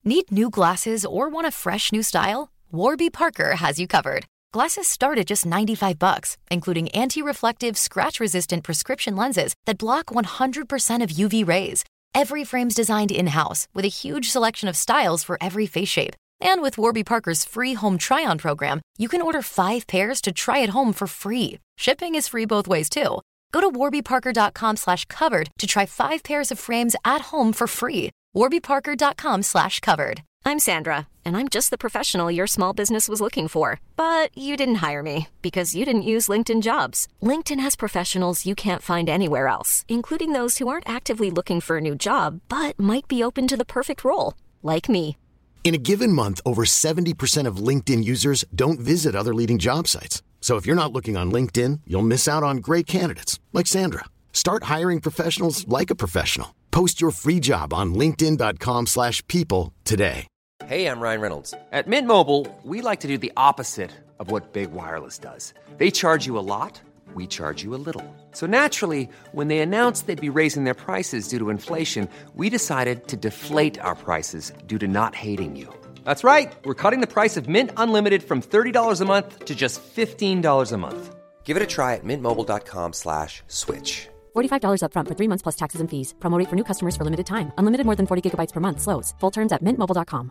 Need new glasses or want a fresh new style? Warby Parker has you covered. Glasses start at just $95, including anti-reflective, scratch-resistant prescription lenses that block 100% of UV rays. Every frame's designed in-house with a huge selection of styles for every face shape. And with Warby Parker's free home try-on program, you can order 5 pairs to try at home for free. Shipping is free both ways, too. Go to warbyparker.com/covered to try 5 pairs of frames at home for free. warbyparker.com/covered. I'm Sandra, and I'm just the professional your small business was looking for. But you didn't hire me because you didn't use LinkedIn Jobs. LinkedIn has professionals you can't find anywhere else, including those who aren't actively looking for a new job, but might be open to the perfect role, like me. In a given month, over 70% of LinkedIn users don't visit other leading job sites. So if you're not looking on LinkedIn, you'll miss out on great candidates, like Sandra. Start hiring professionals like a professional. Post your free job on linkedin.com/people today. Hey, I'm Ryan Reynolds. At Mint Mobile, we like to do the opposite of what Big Wireless does. They charge you a lot, we charge you a little. So naturally, when they announced they'd be raising their prices due to inflation, we decided to deflate our prices due to not hating you. That's right. We're cutting the price of Mint Unlimited from $30 a month to just $15 a month. Give it a try at mintmobile.com/switch. $45 up front for 3 months plus taxes and fees. Promo rate for new customers for limited time. Unlimited more than 40 gigabytes per month. Slows full terms at mintmobile.com.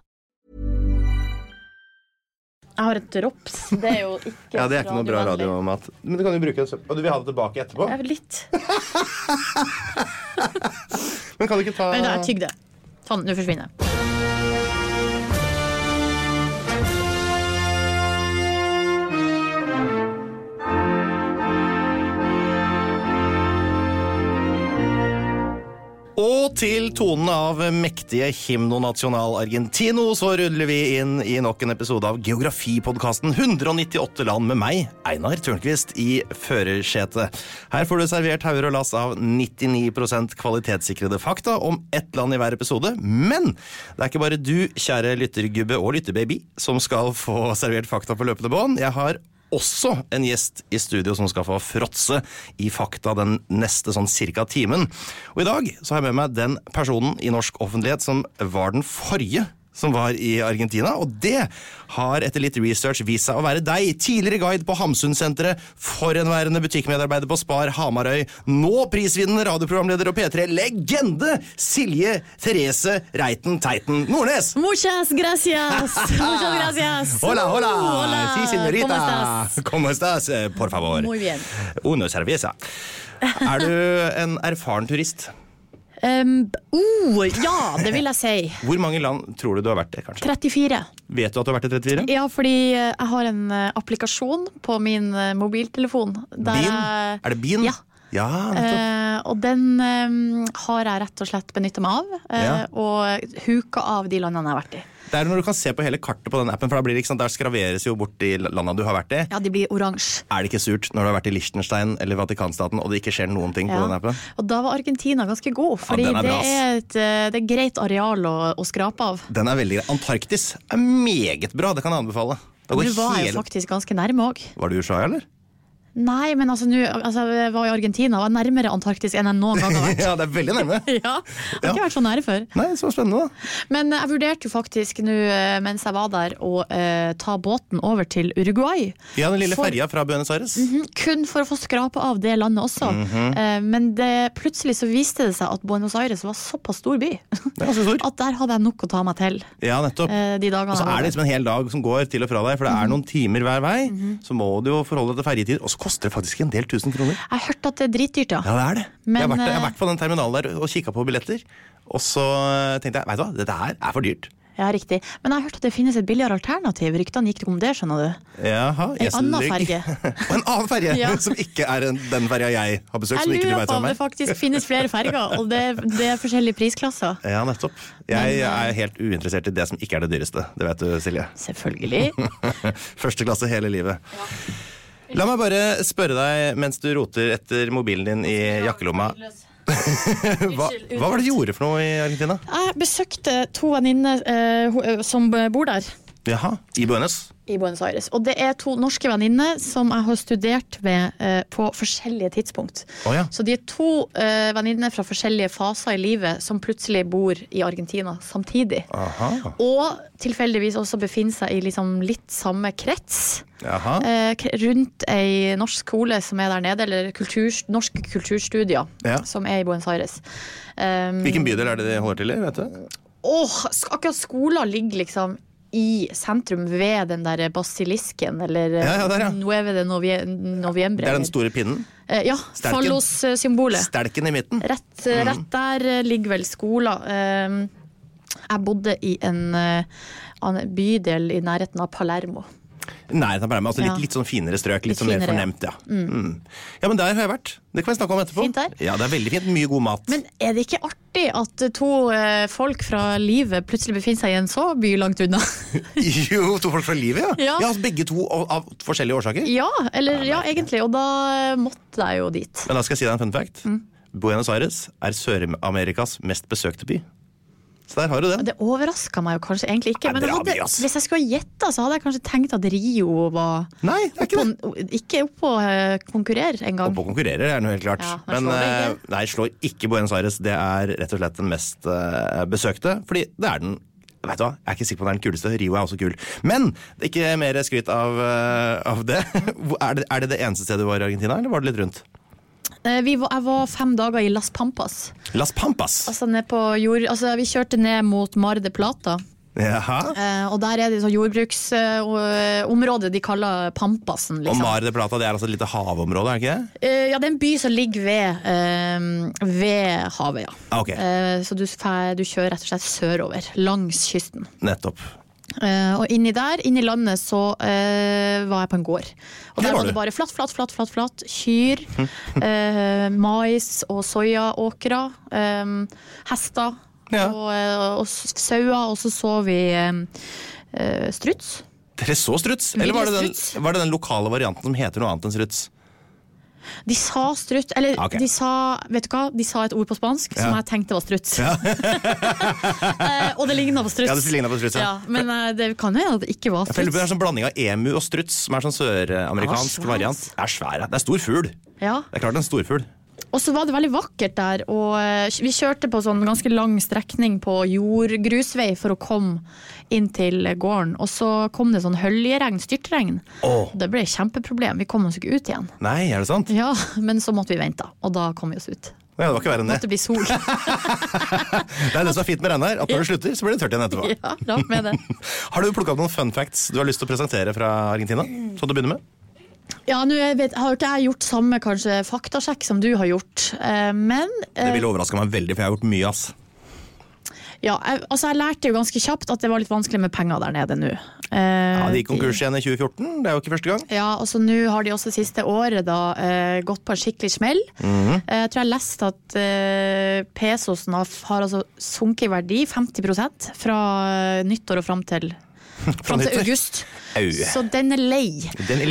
Jeg har et drops. Det jo ikke ja, det ikke noe bra radiomat. Men du kan jo bruke det, og du vil ha det tilbake etterpå? Ja, litt. Men kan du ikke ta... Men det tygg det. Sånn, nå forsvinner. Og til tonen av mektige Himno Nacional Argentino så ruller vi inn i nok en episode av Geografipodcasten 198 land med meg, Einar Tørnqvist, i førersetet. Her får du servert hauger og lass av 99% kvalitetssikrede fakta om ett land i hver episode, men det ikke bare du, kjære lyttergubbe og lytterbaby, som skal få servert fakta på løpende bånd. Jeg har også en gjest i studio som skal få fråtse i fakta den neste sånn cirka timen. Og i dag så har jeg med meg den personen i norsk offentlighet som var den forrige som var i Argentina, og det har etter litt research vist seg å være deg, tidligere guide på Hamsun-senteret, forhenværende butikkmedarbeider på Spar Hamarøy, nå prisvinnende radioprogramleder og P3 legende Silje Therese Reiten Teiten Nordnes. Muchas gracias. Muchas gracias. Hola, hola. Hola. Sí, señorita. ¿Cómo estás? Por favor. Muy bien. Una cerveza. Du en erfaren turist? Ja, det vil jeg si. Hvor mange land tror du har vært det, kanskje? 34. Vet du at du har vært i 34? Ja, fordi jeg har en applikasjon på min mobiltelefon. Bean? Det Bean? Ja. Ja, nettopp. Og den har jeg rett og slett benyttet meg av, og huka av de landene jeg har vært i. Det når du kan se på hele kartet på den appen, for da blir det ikke sant, der skraveres jo bort de landene du har vært i. Ja, de blir oransje. Det ikke surt når du har vært i Liechtenstein eller Vatikanstaten, og det ikke skjer noen ting på den appen? Og da var Argentina ganske god, fordi det et greit areal å skrape av. Den veldig greit. Antarktis meget bra, det kan jeg anbefale. Du var jo faktisk ganske nærme også. Var du i Ushuaia, eller? Nei, men jeg var i Argentina og var nærmere Antarktis enn jeg noen gang har vært. Ja, det veldig nærme. Ja, jeg har ikke vært så nære før. Nei, så spennende da. Men jeg vurderte jo faktisk nå, mens jeg var der, å ta båten over til Uruguay. Ja, den lille ferja fra Buenos Aires. Kun for å få skrape av det landet også. Men plutselig så viste det seg at Buenos Aires var såpass stor by. Det ganske stor. At der hadde jeg nok å ta meg til. Ja, nettopp. De dagene. Og så det liksom en hel dag som går til og fra deg, for det noen timer hver vei, så må du jo forholde deg til ferjetid, og så koster det faktisk en del 1000 kroner. Jeg har hørt at det dritdyrt, ja. Ja, det det. Jeg har vært på den terminalen der og kikket på billetter, og så tenkte jeg, vet du hva, dette her for dyrt. Ja, riktig. Men jeg har hørt at det finnes et billigere alternativ. Ryktene gikk om det, skjønner du? Jaha, en annen ferge. Og en annen ferge, som ikke den ferga jeg har besøkt, som ikke du vet om meg. Jeg lurer på om det faktisk finnes flere ferger, og det forskjellige prisklasser. Ja, nettopp. Jeg helt uinteressert i det som ikke det dyreste. Det vet du, Silje. Selvfølgelig. Første klasse hele livet. Ja. La meg bare spørre deg, mens du roter etter mobilen din i jakkelomma. Hva var det du gjorde for noe i Argentina? Jeg besøkte 2 venninner som bor der. Jaha, i Buenos Aires. Og det er 2 norske venninner som jeg har studert med på forskjellige tidspunkt. Ja. Så de er 2 venninner fra forskjellige faser i livet som plutselig bor i Argentina samtidig. Aha. Og tilfeldigvis også befinner seg i liksom litt samme krets. Jaha. Rundt ei norsk skole som er der nede, eller norske kulturstudier som er i Buenos Aires. Hvilken bydel er det de holder til i, vet du? Akkurat skolen ligger liksom i sentrum ved den der basilisken, eller der, 9 de november. Det er den store pinnen? Ja, fallos-symbolet. Stelken i midten? Rett der ligger vel skolen. Jeg bodde i en bydel i nærheten av Palermo. Nærheten av Palermo, altså litt sånn finere strøk, litt sånn mer fornemt, Ja, men der har jeg vært. Det kan vi snakke om etterpå. Fint der. Ja, det er veldig fint, mye god mat. Men er det ikke artig at 2 folk fra livet plutselig befinner seg i en så by langt unna? Jo, 2 folk fra livet, Ja, altså begge 2 av forskjellige årsaker. Ja, egentlig, og da måtte jeg jo dit. Men da skal jeg si deg en fun fact. Buenos Aires er Sør-Amerikas mest besøkte by. Så der har du den. Det overrasket meg jo kanskje egentlig ikke, men hvis jeg skulle gjette, så hadde jeg kanskje tenkt at Rio var Nei, det er ikke det. Ikke oppe å konkurrere en gang. Oppe å konkurrere er noe helt klart. Men nei, slår ikke Buenos Aires. Det er rett og slett den mest besøkte, fordi det er den. Vet du hva, jeg er ikke sikker på om det er den kuleste. Rio er også kul. Men det er ikke mer skryt av det. Er det eneste stedet du var i Argentina, eller var det litt rundt? Jeg var 5 dager i Las Pampas. Las Pampas? Altså vi kjørte ned mot Mar de Plata. Jaha. Og der er det sånn jordbruksområde de kaller Pampasen, liksom. Og Mar de Plata, det er altså et lite havområde, er det ikke det? Ja, det er en by som ligger ved havet, ja. Okay. Så du kjører rett og slett sørover, langs kysten. Nettopp. Og inni landet så var jeg på en gård. Og der var det bare flatt kyr, mais og sojaåkra, hester og sauer, og så vi struts. Dere så struts? Eller var det den lokale varianten som heter noe annet enn struts? De sa struts, eller de sa, vet du hva, de sa et ord på spansk som jeg tenkte var struts. Og det lignet på struts. Ja, det lignet på struts, men det kan jo at det ikke var struts. Jeg føler det er sånn blanding av emu og struts, som er sånn søramerikansk variant. Det er svære. Det er stor fugl. Ja. Det er klart en stor fugl. Og så var det veldig vakkert der, og vi kjørte på sånn ganske lang strekning på jordgrusvei for å komme inn til gården, og så kom det sånn høljeregn, styrtregn. Det ble et kjempeproblem, vi kom oss ikke ut igjen. Nei, er det sant? Ja, men så måtte vi vente, og da kom vi oss ut. Ja, det var ikke verre enn det. Måtte bli sol. Det er det som er fint med regn her, at når det slutter, så blir det tørt igjen etterpå. Ja, rart med det. Har du plukket opp noen fun facts du har lyst til å presentere fra Argentina, som du begynner med? Ja, nå har ikke jeg gjort samme kanskje faktasjekk som du har gjort, men... Det ville overraske meg veldig, for jeg har gjort mye, ass. Ja, jeg lærte jo ganske kjapt at det var litt vanskelig med penger der nede nå. Ja, de gikk konkurs igjen i 2014, det er jo ikke første gang. Ja, og så nå har de også siste året da gått på en skikkelig smell. Jeg tror jeg leste at pesosen har altså sunket i verdi 50% fra nyttår og frem til august. Så den er lei.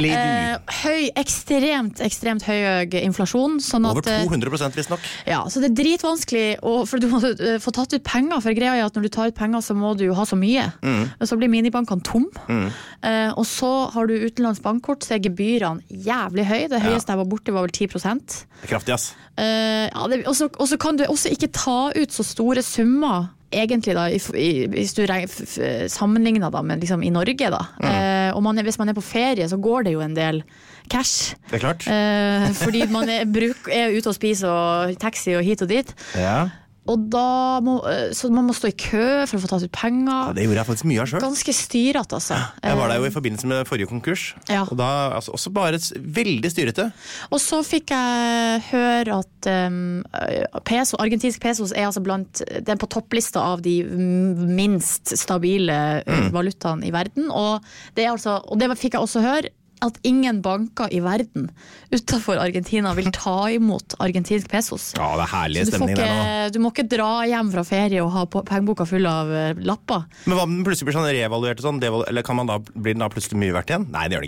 Ekstremt høy inflasjon. Sånn at, over 200% visst nok. Ja, så det er dritvanskelig, for du må få tatt ut penger, for greia er at når du tar ut penger så må du jo ha så mye. Så blir minibankene tom. Og så har du utenlands bankkort, så er gebyrene jævlig høy. Det høyeste jeg var borte var vel 10%. Det er kraftig, ass. Og så kan du også ikke ta ut så store summer egentlig da, hvis du sammenligner da, med liksom i Norge da. Og hvis man er på ferie, så går det jo en del cash. Det er klart. Fordi man er ute og spiser og taxi og hit og dit. Ja. Og så man må stå i kø for å få tatt ut penger. Ja, det gjorde jeg faktisk mye av selv. Ganske styret, altså. Jeg var der jo i forbindelse med forrige konkurs. Ja. Og da altså, også bare veldig styrete. Og så fikk jeg høre at argentinsk pesos er altså den på topplista av de minst stabile valutaene i verden. Og det fikk jeg også høre, at ingen banker i verden utenfor Argentina vil ta imot argentinsk pesos. Ja, det er herlig stemning der nå. Du må ikke dra hjem fra ferie og ha pengeboka full av lapper. Men hva om den plutselig blir sånn revaluert og sånn, eller blir den da plutselig mye verdt igjen? Nei, det gjør den ikke.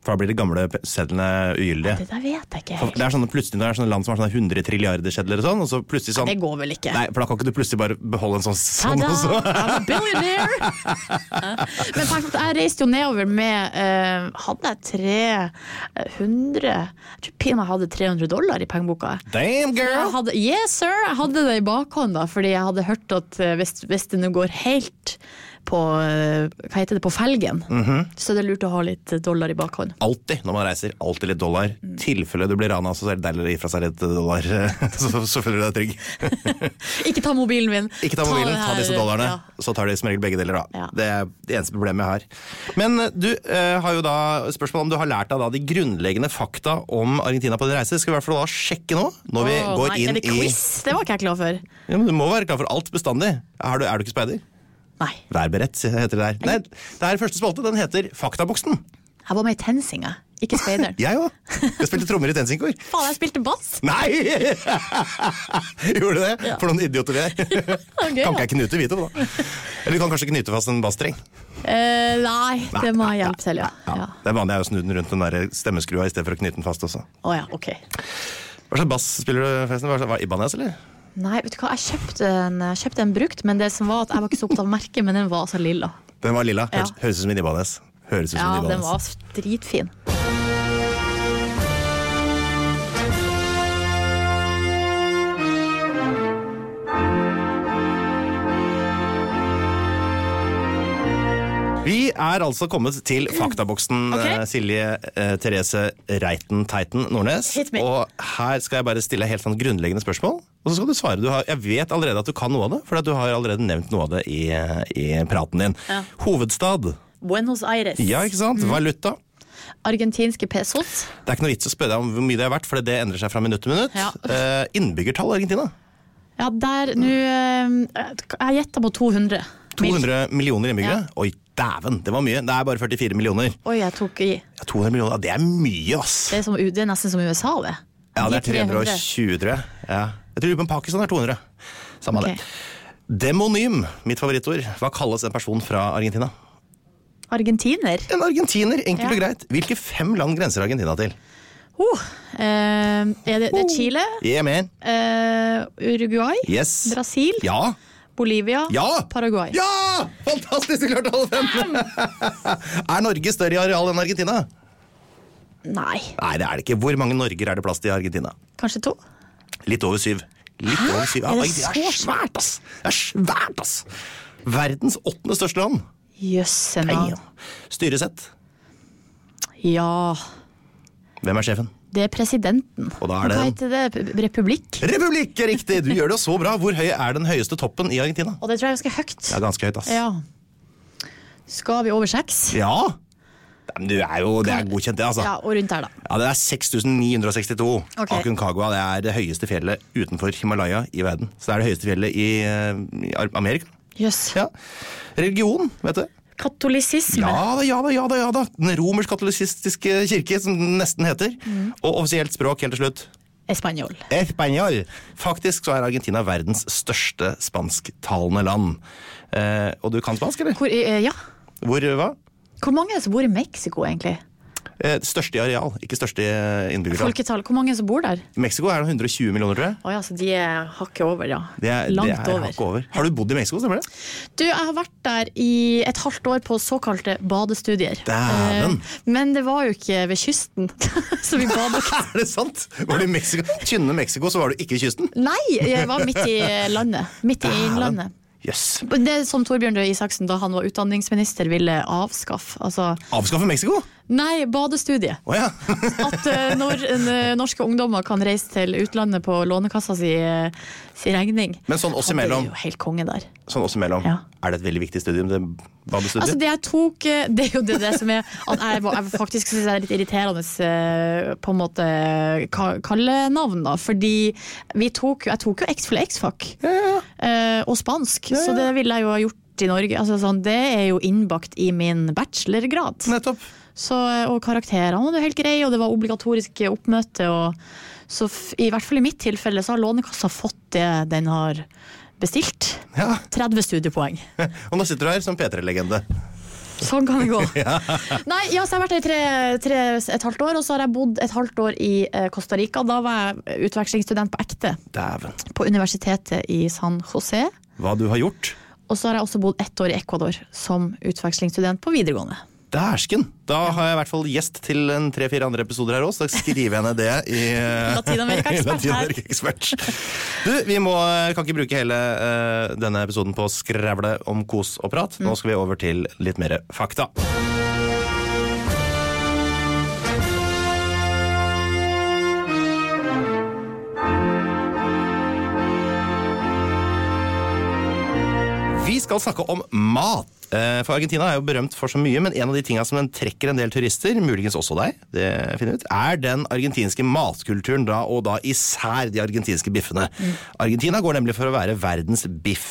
For da blir de gamle sedlene ugyldige. Det der vet jeg ikke helt. Det er sånne land som har sånne 100 trilliarder sedler og sånn, og så plutselig sånn... Det går vel ikke. Nei, for da kan ikke du plutselig bare beholde en sånn og så. I'm a billionaire! Men faktisk, jeg reiste jo nedover med, hadde jeg 300, jeg tror pina hadde $300 i pengeboka. Damn, girl! Yes, sir! Jeg hadde det i bakhånd da, fordi jeg hadde hørt at hvis det nå går helt på, hva heter det, på felgen, så det lurt å ha litt dollar i bakhånd. Alltid, når man reiser, alltid litt dollar. Tilfelle du blir ranet, så er det deilig å gi fra seg litt dollar, så føler du deg trygg. Ikke ta mobilen min. Ikke ta mobilen, ta disse dollarene, så tar de som regel begge deler da. Ja. Det er det eneste problemet jeg har. Men du har jo da spørsmål om du har lært deg da de grunnleggende fakta om Argentina på din reise. Skal vi i hvert fall da sjekke nå, når vi går inn i... Er det quiz? Det var ikke jeg klar for. Ja, men du må være klar for alt bestandig. Er du ikke speider? Nei. Vær beredt, heter det der. Nei, det her første spalte, den heter Faktaboksen. Jeg var med i Tensinga, ikke speideren. Jeg også. Jeg spilte trommer i Tensinkor. Faen, jeg spilte bass. Nei! Gjorde du det? Ja. For noen idioter vi er. Okay, kan ikke jeg knyte hvite da? Eller du kan kanskje knyte fast en basstreng? Nei, det må jeg hjelpe selv, ja. Det er vanlig å snu den rundt den der stemmeskrua I stedet for å knyte den fast også. Åja, ok. Hva slags bass spiller du forresten? Var Ibanez, eller? Nei, vet du hva, jeg kjøpte en brukt, men det som var at jeg var ikke så opptatt av merket, men den var altså lilla. Den var lilla? Ja. Høres ut som en Ibanez. Den var dritfin. Vi altså kommet til faktaboksen, Silje Therese Reiten-Teiten Nordnes. Og her skal jeg bare stille helt sånn grunnleggende spørsmål. Og så skal du svare. Jeg vet allerede at du kan noe av det, for du har allerede nevnt noe av det I praten din. Ja. Hovedstad? Buenos Aires. Ja, ikke sant? Valuta? Argentinske pesos. Det ikke noe vits å spørre deg om hvor mye det vært, for det endrer seg fra minutt til minutt. Ja. Innbyggertall Argentina? Ja, jeg gjetter på 200. 200 millioner innbyggere? Ja. Oi, dæven, det var mye. Det bare 44 millioner. Oi, jeg tok I. Ja, 200 millioner, det mye, ass. Det nesten som USA, det. Ja, det 320, tror jeg. Ja. Jeg tror på Pakistan 200. Samme det. Demonym, mitt favorittord. Hva kalles en person fra Argentina? Argentiner? En argentiner, enkelt og greit. Hvilke 5 land grenser Argentina til? Det Chile? Yeah, man. Uruguay? Yes. Brasil? Ja. Bolivia? Ja! Paraguay? Ja! Fantastisk, du klarte alle 5! Norge større I areal enn Argentina? Nei. Nei, det det ikke. Hvor mange Norger det plass til I Argentina? Kanskje 2? Litt over 7. Litt over 7. Ja, det svært, ass! Det svært, ass! Verdens 8. største land. Jøssenavn. Styresett? Ja. Hvem sjefen? Det presidenten. Og da Hva heter det? Republikk? Republikk riktig! Du gjør det så bra. Hvor høy den høyeste toppen I Argentina? Og det tror jeg ganske høyt. Ja, ganske høyt, ass. Ja. Skal vi over 6? Ja! Men det godkjent det, altså. Ja, og rundt her da. Ja, det 6962. Okay. Aconcagua, det høyeste fjellet utenfor Himalaya I verden. Så det det høyeste fjellet I Amerika. Yes. Ja. Religion, vet du? Katolisisme. Ja da. Den romersk-katolisistiske kirke, som den nesten heter. Og offisielt språk, helt til slutt. Espanol. Faktisk så Argentina verdens største spansktalende land. Og du kan spansk, eller? Ja. Hva? Hvor mange som bor I Mexico, egentlig? Største I areal, ikke største I innbyggertall. Folketall, hvor mange som bor der? Mexico 120 millioner, tror jeg. Åja, så de hakket over, ja. Langt over. Hakket over. Har du bodd I Mexico, stemmer det? Du, jeg har vært der I et halvt år på såkalte badestudier. Dæven! Men det var jo ikke ved kysten, så vi badet ikke. Det sant? Var du I Mexico? Kynne Mexico, så var du ikke ved kysten? Nei, jeg var midt I landet. Midt I innlandet. Yes. Det som Torbjørn Røe Isaksen da han var utdanningsminister ville avskaffe Avskaffe Mexico? Nei, badestudie. Ja. At når norske ungdommer kan reise til utlandet på lånekassa si regning. Men sånn oss imellom det jo helt konge der. Sånn oss imellom ja. Det et veldig viktig studium, det badestudiet? Det jeg tok, det jo det som at jeg faktisk synes det litt irriterende på en måte kallenavn da, fordi jeg tok jo X-Fac og spansk, så det ville jeg jo ha gjort I Norge, det jo innbakt I min bachelorgrad. Nettopp. Og karakterene var helt greie, og det var obligatorisk oppmøte, og så I hvert fall I mitt tilfelle så har Lånekassa fått det den har bestilt. Ja. 30 studiepoeng. Og nå sitter du her som P3-legende. Sånn kan vi gå. Nei, ja, så jeg har vært der et halvt år, og så har jeg bodd et halvt år i Costa Rica. Da var jeg utvekslingsstudent på ekte. Dæven. På universitetet i San Jose. Hva du har gjort? Og så har jeg også bodd 1 år i Ecuador som utvekslingsstudent på videregående. Dæsken! Da har jeg i hvert fall gjest til 3-4 andre episoder her også. Da skriver jeg ned det i Latinamerika-ekspert. Du, vi kan ikke bruke hele denne episoden på å skravle om kos og prat. Nå skal vi over til litt mer fakta. Vi skal snakke om mat. For Argentina er jo berømt for så mye, men en av de tingene som den trekker en del turister, muligens også deg, det finner vi ut, er den argentinske matkulturen da, og da især de argentinske biffene. Argentina går nemlig for å være verdens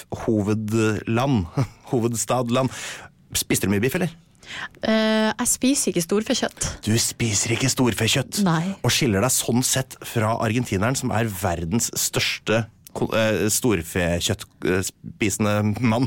hovedstadland. Spiste du mye biff, eller? Jeg spiser ikke storfekjøtt. Du spiser ikke storfekjøtt? Nei. Og skiller deg sånn sett fra argentineren, som er verdens største storfekjøttspisende mann.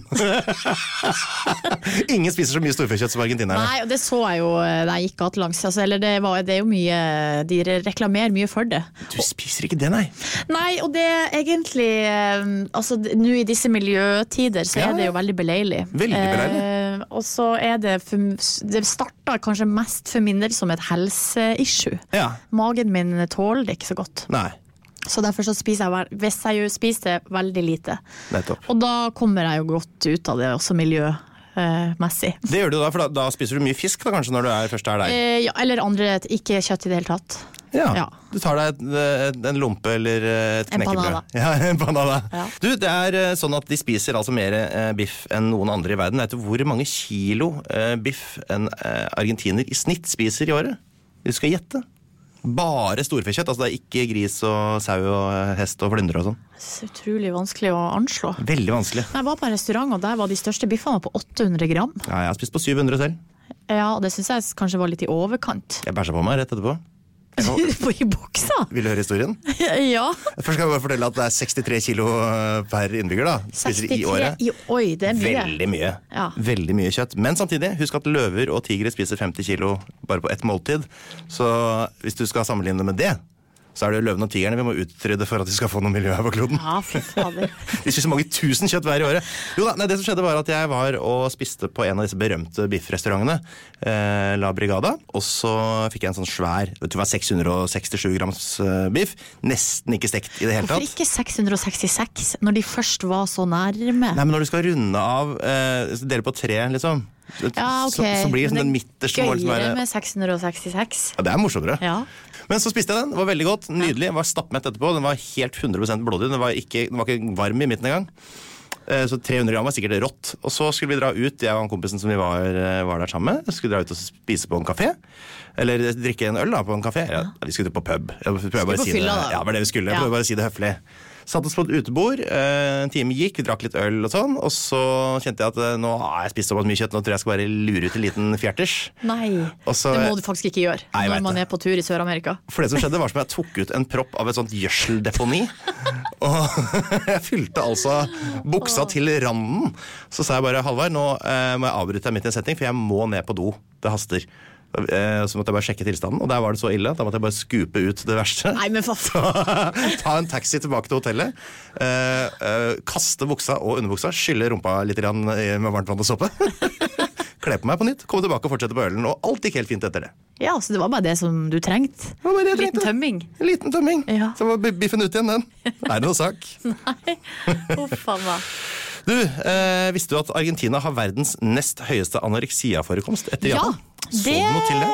Ingen spiser så mye storfekjøtt som argentinerne. Nei, og det så jeg jo da jeg gikk gatelangs. Altså, det er jo mye, de reklamerer mye for det. Du spiser ikke det, nei? Nei, og det er egentlig altså, nå i disse miljøtider så er det jo veldig beleilig. Veldig beleilig. Og så er det starter kanskje mest for min del som et helseissue. Ja. Magen min tåler det ikke så godt. Nei. Så derfor så spiser jeg spiser veldig lite. Nettopp. Og da kommer jeg jo godt ut av det, også miljømessig. Det gjør du da, for da spiser du mye fisk da, kanskje, når du først er der? Ja, eller ikke kjøtt i det hele tatt. Ja. Du tar deg en lompe eller et knekkebrød. Ja, en banana. Ja. Du, det er sånn at de spiser altså mer biff enn noen andre i verden. Vet du hvor mange kilo biff en argentiner i snitt spiser i året? Du skal gjette. Bare storfekjøtt, altså det er ikke gris og sau og hest og flyndre og sånn. Det er utrolig vanskelig å anslå. Veldig vanskelig. Jeg var på en restaurant, og der var de største biffene på 800 gram. Ja, jeg har spist på 700 selv. Ja, det synes jeg kanskje var litt i overkant. Jeg bæsja på meg rett etterpå. I buksa? Vil du høre historien? Ja. Først skal jeg bare fortelle at det er 63 kilo per innbygger da. Spiser i året. Oi, det er mye. Veldig mye. Ja. Veldig mye kjøtt. Men samtidig, husk at løver og tigre spiser 50 kilo bare på ett måltid. Så hvis du skal sammenligne med det, så er det løven og tigerne vi må utrydde for at vi skal få noe miljø her på kloden. Ja, fy fader. De spiser mange tusen kjøtt hver i året. Jo da, det som skjedde var at jeg var og spiste på en av disse berømte biffrestaurantene, La Brigada, og så fikk jeg en sånn svær, det var 667 grams biff, nesten ikke stekt i det hele tatt. Hvorfor ikke 666, når de først var så nærme? Nei, men når du skal runde av, dele på 3, liksom, ja, okay. så blir det sånn den midterste mål som gøyere med 666. Ja, det er morsommere. Ja. Men så spiste jeg den, det var veldig godt, nydelig, jeg var stappmett etterpå, den var helt 100% blodig, den var ikke varm i midten engang. Så 300 gram var sikkert rått. Og så skulle vi dra ut, jeg og kompisen som vi var der sammen med, skulle dra ut og spise på en kafé. Eller drikke en øl da, på en kafé. Ja, vi skulle på pub. Jeg prøver bare å si det. Ja, det var det vi skulle. Jeg prøver bare å si det høflig. Satt oss på et utebord, en time gikk, vi drakk litt øl og sånn, og så kjente jeg at nå har jeg spist såpass mye kjøtt, nå tror jeg skal bare lure ut en liten fjerters. Nei, så, det må du faktisk ikke gjøre når man er på tur i Sør-Amerika. For det som skjedde var som jeg tok ut en propp av et sånt gjødseldeponi, og jeg fylte altså buksa til randen. Så sa jeg bare, Halvard, nå må jeg avbryte deg midt i en setting, for jeg må ned på do, det haster. Så måtte jeg bare sjekke tilstanden, og der var det så ille, da måtte jeg bare skupe ut det verste. Nei, men ta en taxi tilbake til hotellet, kaste buksa og underbuksa, skylle rumpa litt med varmt vann og såpe, kle på meg på nytt, komme tilbake og fortsette på ølen, og alt gikk helt fint etter det. Ja, så det var bare det som du trengte. Liten tømming. En liten tømming. Ja. Så var biffen ut igjen, den. Det er noe sak. Nei, faen meg. Du, visste du at Argentina har verdens nest høyeste anoreksia-forekomst etter Japan? Så du noe til det?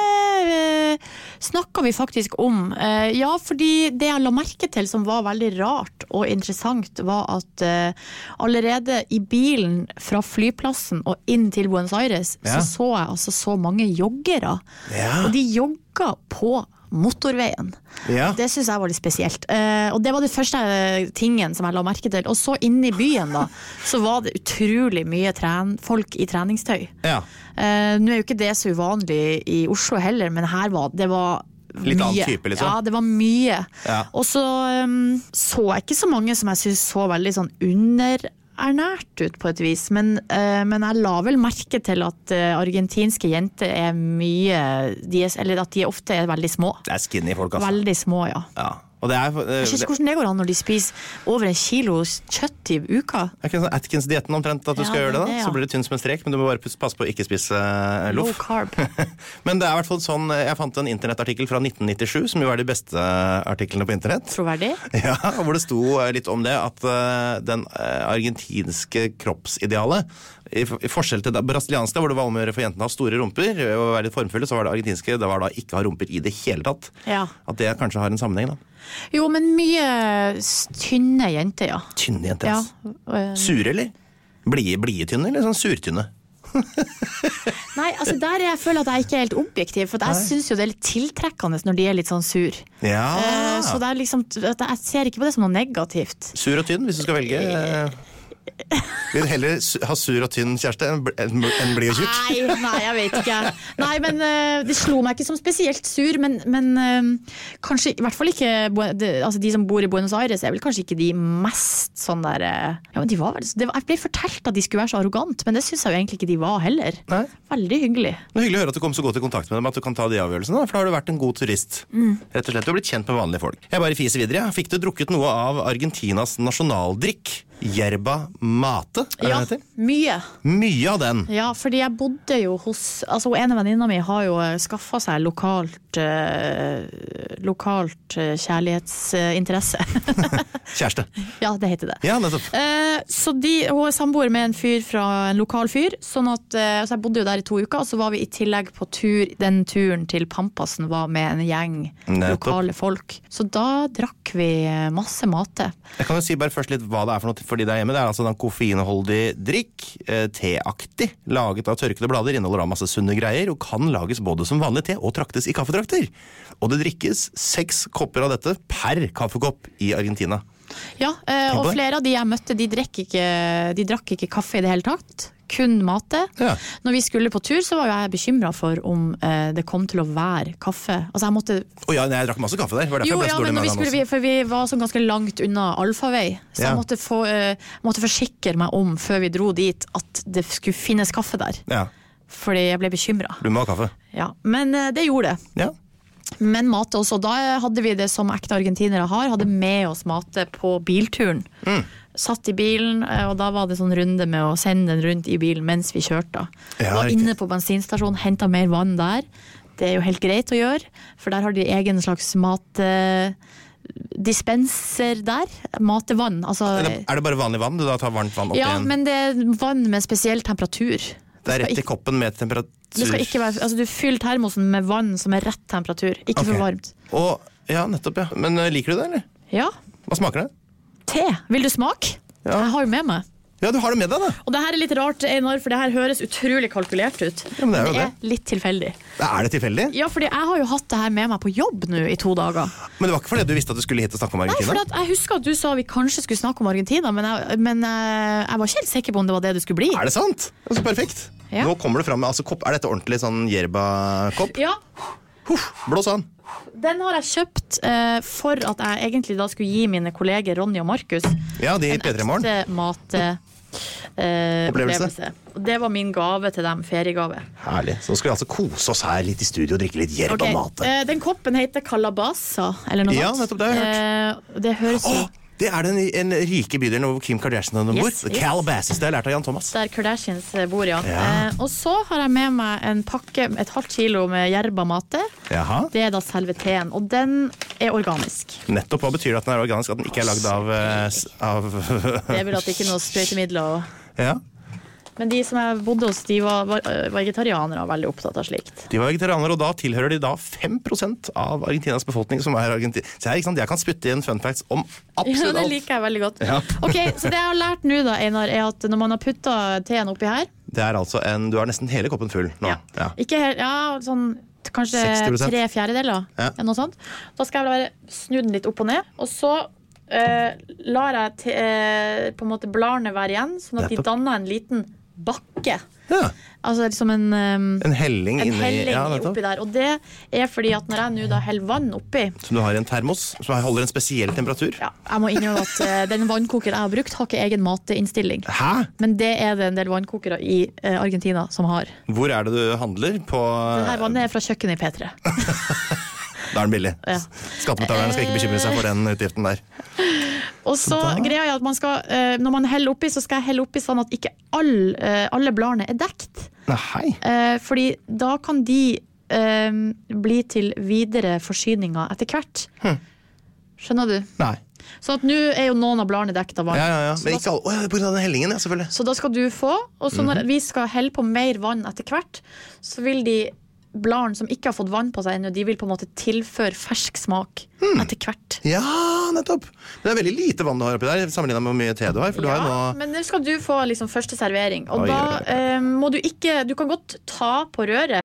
Snakket vi faktisk om. Ja, fordi det jeg la merke til som var veldig rart og interessant var at allerede i bilen fra flyplassen og inn til Buenos Aires så jeg altså så mange joggere. Ja. Og de jogga på motorveien. Ja. Det synes jeg var litt spesielt. Og det var det første tingen som jeg la merke til. Og så inne i byen da, så var det utrolig mye folk i treningstøy. Ja. Nå er jo ikke det så uvanlig i Oslo heller, men her det var litt mye. Annen type, liksom. Ja, det var mye. Ja. Og så jeg ikke så mange som jeg synes så veldig sånn ernært ut på et vis, men jeg la vel merke til at argentinske jenter er mye, eller at de ofte er veldig små. Det skinny folk, altså. Veldig små, ja. Og det jeg synes ikke hvordan det går an når de spiser over 1 kilo kjøtt i uka. Det ikke sånn Atkins-dieten omtrent at du skal gjøre det da? Så blir det tynn som en strek, men du må bare passe på å ikke spise loff. Low carb. Men det i hvert fall sånn, jeg fant en internettartikkel fra 1997, som jo de beste artiklene på internett. Troverdig? Ja, hvor det sto litt om det, at den argentinske kroppsidealet, i forskjell til det brasilianske, hvor det var om å gjøre for jentene å ha store rumper og være litt formfulle, så var det argentinske, det var da ikke ha rumper i det hele tatt. Ja. At det kanskje har en sammenheng da. Jo, men mye tynne jenter, ja. Tynne jenter, altså. Sure, eller? Blie tynne, eller sånn surtynne? Nei, altså der jeg føler at jeg ikke er helt objektiv, for jeg synes jo det er litt tiltrekkende når de er litt sånn sur. Ja. Så det er liksom, jeg ser ikke på det som noe negativt. Sur og tynn, hvis du skal velge... Vil du heller ha sur og tynn kjæreste enn bli og tjukk? Nei, jeg vet ikke. Nei, men det slo meg ikke som spesielt sur, men kanskje, i hvert fall ikke, altså de som bor i Buenos Aires er vel kanskje ikke de mest sånn der, ja, men jeg ble fortalt at de skulle være så arrogant, men det synes jeg jo egentlig ikke de var heller. Nei. Veldig hyggelig. Det er hyggelig å høre at du kom så godt i kontakt med dem, at du kan ta de avgjørelsene, for da har du vært en god turist. Rett og slett, du har blitt kjent med vanlige folk. Jeg bare fiser videre. Fikk du drukket noe av Argentinas nasjonaldrikk? Yerba mate? Ja, mye. Mye av den? Ja, fordi jeg bodde jo hos, altså en av venninna mi har jo skaffet seg lokalt kjærlighetsinteresse. Kjæreste? Ja, det heter det. Ja, nettopp. Så hun er samboer med en fyr fra en lokal fyr, sånn at så jeg bodde jo der i 2 uker, og så var vi i tillegg på tur, den turen til Pampasen var med en gjeng lokale folk. Så da drakk vi masse mate. Jeg kan jo si bare først litt hva det er for noe for de der hjemme. Det er altså en koffeinholdig drikk, teaktig, laget av tørkede blader, inneholder da masse sunne greier, og kan lages både som vanlig te og traktes i kaffetrakter. Og det drikkes 6 kopper av dette per kaffekopp i Argentina. Ja, og flere av de jeg møtte, de drakk ikke kaffe i det hele tatt. Kun mate. Ja. Når vi skulle på tur, så var jeg bekymret for om det kom til å være kaffe. Altså jeg måtte... jeg drakk masse kaffe der. Jo, men for vi var så ganske langt unna Alfavei, så jeg måtte forsikre meg om før vi dro dit at det skulle finnes kaffe der. Ja. Fordi jeg ble bekymret. Du må ha kaffe. Ja, men det gjorde det. Ja. Men mat også, da hadde vi det som ekte argentinere hadde med oss mate på bilturen. Satt i bilen, og da var det sånn runde med å sende den rundt i bilen mens vi kjørte. Var inne på bensinstasjonen, hentet mer vann der. Det er jo helt greit å gjøre, for der har de egen slags matdispenser der. Matevann. Altså, er det bare vanlig vann? Du da tar varmt vann opp igjen? Ja, men det er vann med spesiell temperatur. Det er rett i koppen med temperatur? Det skal ikke være, altså du fyller termosen med vann som er rett temperatur, ikke for varmt. Ja, nettopp, ja. Men liker du det, eller? Ja. Hva smaker det? Te. Vil du smake? Ja. Jeg har jo med meg. Ja, du har det med deg da. Og det her er litt rart, Einar, for det her høres utrolig kalkulert ut. Ja, men det er litt tilfeldig. Er det tilfeldig? Ja, fordi jeg har jo hatt det her med meg på jobb nå i 2 dager. Men det var ikke fordi du visste at du skulle hit og snakke om Argentina? Nei, for jeg husker at du sa vi kanskje skulle snakke om Argentina, men jeg var ikke helt sikker på om det var det det skulle bli. Er det sant? Altså, perfekt. Ja. Nå kommer du frem med, altså, kopp. Er dette ordentlig sånn yerba-kopp? Ja. Blås an. Den har jeg kjøpt for at jeg egentlig da skulle gi mine kolleger Ronny og Markus en ekte opplevelse. Og det var min gave til dem, feriegave. Herlig. Så skal vi altså kose oss her litt i studio og drikke litt yerba-mate. Den koppen heter Calabasa, eller noe sånt. Ja, nettopp, det har jeg hørt. Det høres jo... Det er en rike bydelen hvor Kim Kardashian bor. Calabasas, det har jeg lært av Jan Thomas. Der Kardashians bor, ja. Og så har jeg med meg en pakke, 1,5 kilo med yerba-mate. Jaha. Det er da selve teen, og den er organisk. Nettopp, hva betyr det at den er organisk? At den ikke er lagd av... Det er vel at det ikke er noe sprøytemidler og... Ja. Men de som jeg bodde hos, de var vegetarianere og veldig opptatt av slikt. De var vegetarianere, og da tilhører de da 5% av Argentinas befolkning som er argentin. Så jeg kan spytte inn fun facts om absolutt alt. Ja, det liker jeg veldig godt. Ja. Ok, så det jeg har lært nå da, Einar, er at når man har puttet teen oppi her... Det er altså du har nesten hele koppen full nå. Ja. Ikke helt, sånn kanskje 3/4, noe sånt. Da skal jeg bare snu den litt opp og ned, og så lar jeg på en måte bladene være igjen, sånn at de danner en liten bakke Ja. Altså som en helling oppi der. Og det fordi at når jeg nå da heller vann oppi som du har i en termos, som holder en spesiell temperatur. Ja, jeg må innrømme at den vannkoker jeg har brukt har ikke egen matinnstilling. Hæ? Men det det en del vannkokere i Argentina som har. Hvor det du handler? På Denne vannet fra kjøkkenet i P3. Da den billig. Ja. Skattebetalerne skal ikke bekymre seg for den utgiften der. Og så greia at man skal, når man heller oppi, så skal jeg helle oppi sånn at ikke alle bladene dekt. Nei. Fordi da kan de bli til videre forsyninger etter hvert. Skjønner du? Nei. Så at nå jo noen av bladene dekket av vann. Ja. Men ikke alle. På grunn av den hellingen, selvfølgelig. Så da skal du få, og så når vi skal helle på mer vann etter hvert, så vil de bladene som ikke har fått vann på seg ennå, de vil på en måte tilføre fersk smak etter hvert. Ja, nettopp. Det veldig lite vann du har oppi der, sammenlignet med hvor mye te du har. For du har nå... men nå skal du få liksom første servering. Og da må du ikke... Du kan godt ta på røret.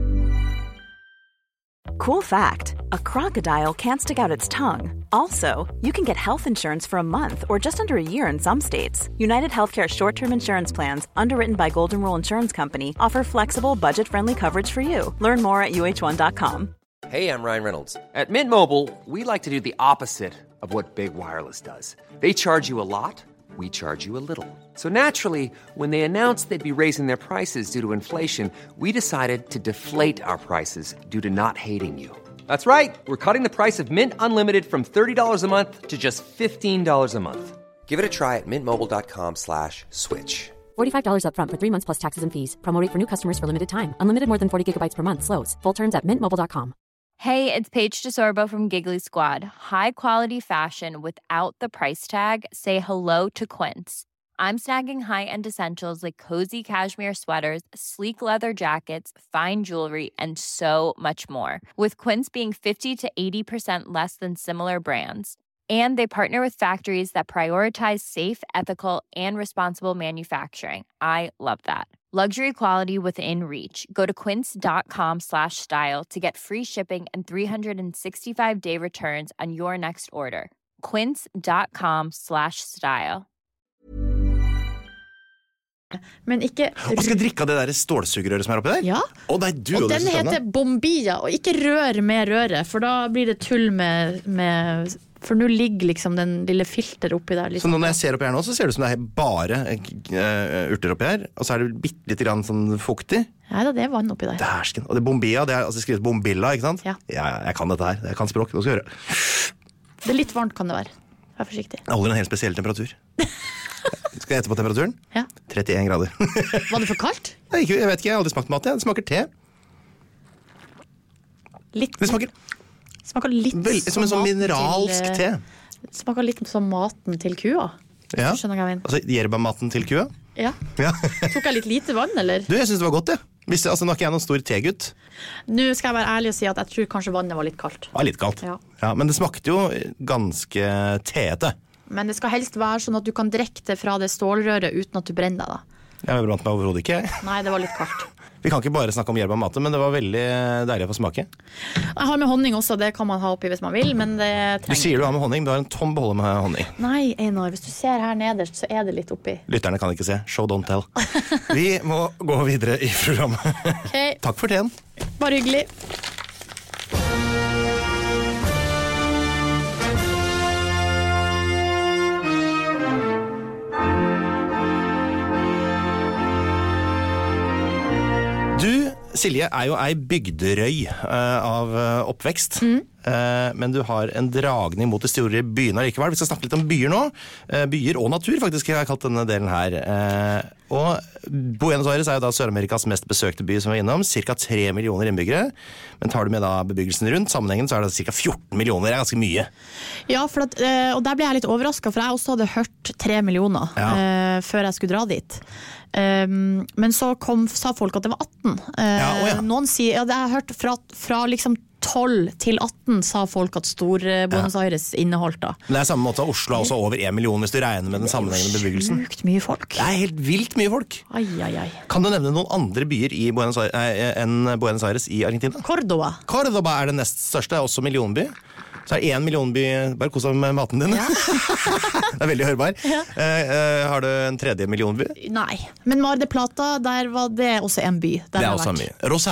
Cool fact, a crocodile can't stick out its tongue. Also, you can get health insurance for a month or just under a year in some states. United Healthcare short-term insurance plans, underwritten by Golden Rule Insurance Company, offer flexible, budget-friendly coverage for you. Learn more at uh1.com. Hey, I'm Ryan Reynolds. At Mint Mobile, we like to do the opposite of what Big Wireless does. They charge you a lot, we charge you a little. So naturally, when they announced they'd be raising their prices due to inflation, we decided to deflate our prices due to not hating you. That's right. We're cutting the price of Mint Unlimited from $30 a month to just $15 a month. Give it a try at mintmobile.com/switch. $45 up front for 3 months plus taxes and fees. Promo rate for new customers for limited time. Unlimited more than 40 gigabytes per month. Slows full terms at mintmobile.com. Hey, it's Paige DeSorbo from Giggly Squad. High quality fashion without the price tag. Say hello to Quince. I'm snagging high-end essentials like cozy cashmere sweaters, sleek leather jackets, fine jewelry, and so much more. With Quince being 50 to 80% less than similar brands. And they partner with factories that prioritize safe, ethical, and responsible manufacturing. I love that. Luxury quality within reach. Go to quince.com/style to get free shipping and 365-day returns on your next order. Quince.com/style. Men ikke... Og skal jeg drikke av det der stålsugerøret som oppi der? Ja, og den heter bombilla, og ikke rør med røret, for da blir det tull med for nå ligger liksom den lille filter oppi der. Liksom. Så når jeg ser oppi her nå, så ser det ut som det bare urter oppi her, og så det bitte litt grann sånn fuktig. Ja, det vann oppi der. Dæsken. Og det bombilla, det altså skrevet bombilla, ikke sant? Ja. Ja, jeg kan dette her, jeg kan språk, nå skal jeg høre. Det litt varmt kan det være. Vær forsiktig. Det holder en helt spesiell temperatur. Skal jeg ette på temperaturen? Ja. 31 grader. Var det for kaldt? Jeg vet ikke, jeg har aldri smakt mat. Det smaker te. Litt. Det smaker litt som en sånn mineralsk te. Det smaker litt som maten til kua. Ja, altså yerba-maten til kua. Ja. Tok jeg litt lite vann, eller? Du, jeg synes det var godt, det. Altså, nå er ikke jeg noen stor tegutt. Nå skal jeg være ærlig og si at jeg tror kanskje vannet var litt kaldt. Det var litt kaldt. Ja. Ja, men det smakte jo ganske teete. Men det skal helst være sånn at du kan drikke det fra det stålrøret uten at du brenner deg da. Jeg brant meg overhodet ikke. Nei, det var litt kaldt. Vi kan ikke bare snakke om yerba mate, men det var veldig deilig å få smake. Jeg har med honning også, det kan man ha oppi hvis man vil, men det trenger... Du sier du har med honning, du har en tom beholder med honning. Nei, Einar, hvis du ser her nederst, så det litt oppi. Lytterne kan ikke se, show don't tell. Vi må gå videre i programmet. Okay. Takk for teen. Bare hyggelig. Silje jo ei bygderøy av oppvekst, men du har en dragning mot de store byene likevel. Vi skal snakke litt om byer nå. Byer og natur, faktisk, har jeg kalt denne delen her. Og Buenos Aires jo da Sør-Amerikas mest besøkte by som vi var innom, ca. 3 millioner innbyggere. Men tar du med da bebyggelsen rundt, sammenhengen, så det ca. 14 millioner, det ganske mye. Ja, og der ble jeg litt overrasket, for jeg også hadde hørt 3 millioner før jeg skulle dra dit. Men så sa folk at det var 18. Noen sier, jeg har hørt fra liksom 12 til 18 sa folk at Buenos Aires inneholdt da. Men det samme måte Oslo også over 1 million hvis du regner med den sammenhengende bebyggelsen. Det sjukt mye folk. Det helt vilt mye folk. Ai. Kan du nevne noen andre byer enn Buenos Aires i Argentina? Córdoba det nest største, også millionby. Så er det 1 millionby, bare kos deg med maten din. Ja. Det veldig hørbar. Ja. Har du en 3. millionby? Nei, men Mar del Plata, der var det også en by. Der det også en by.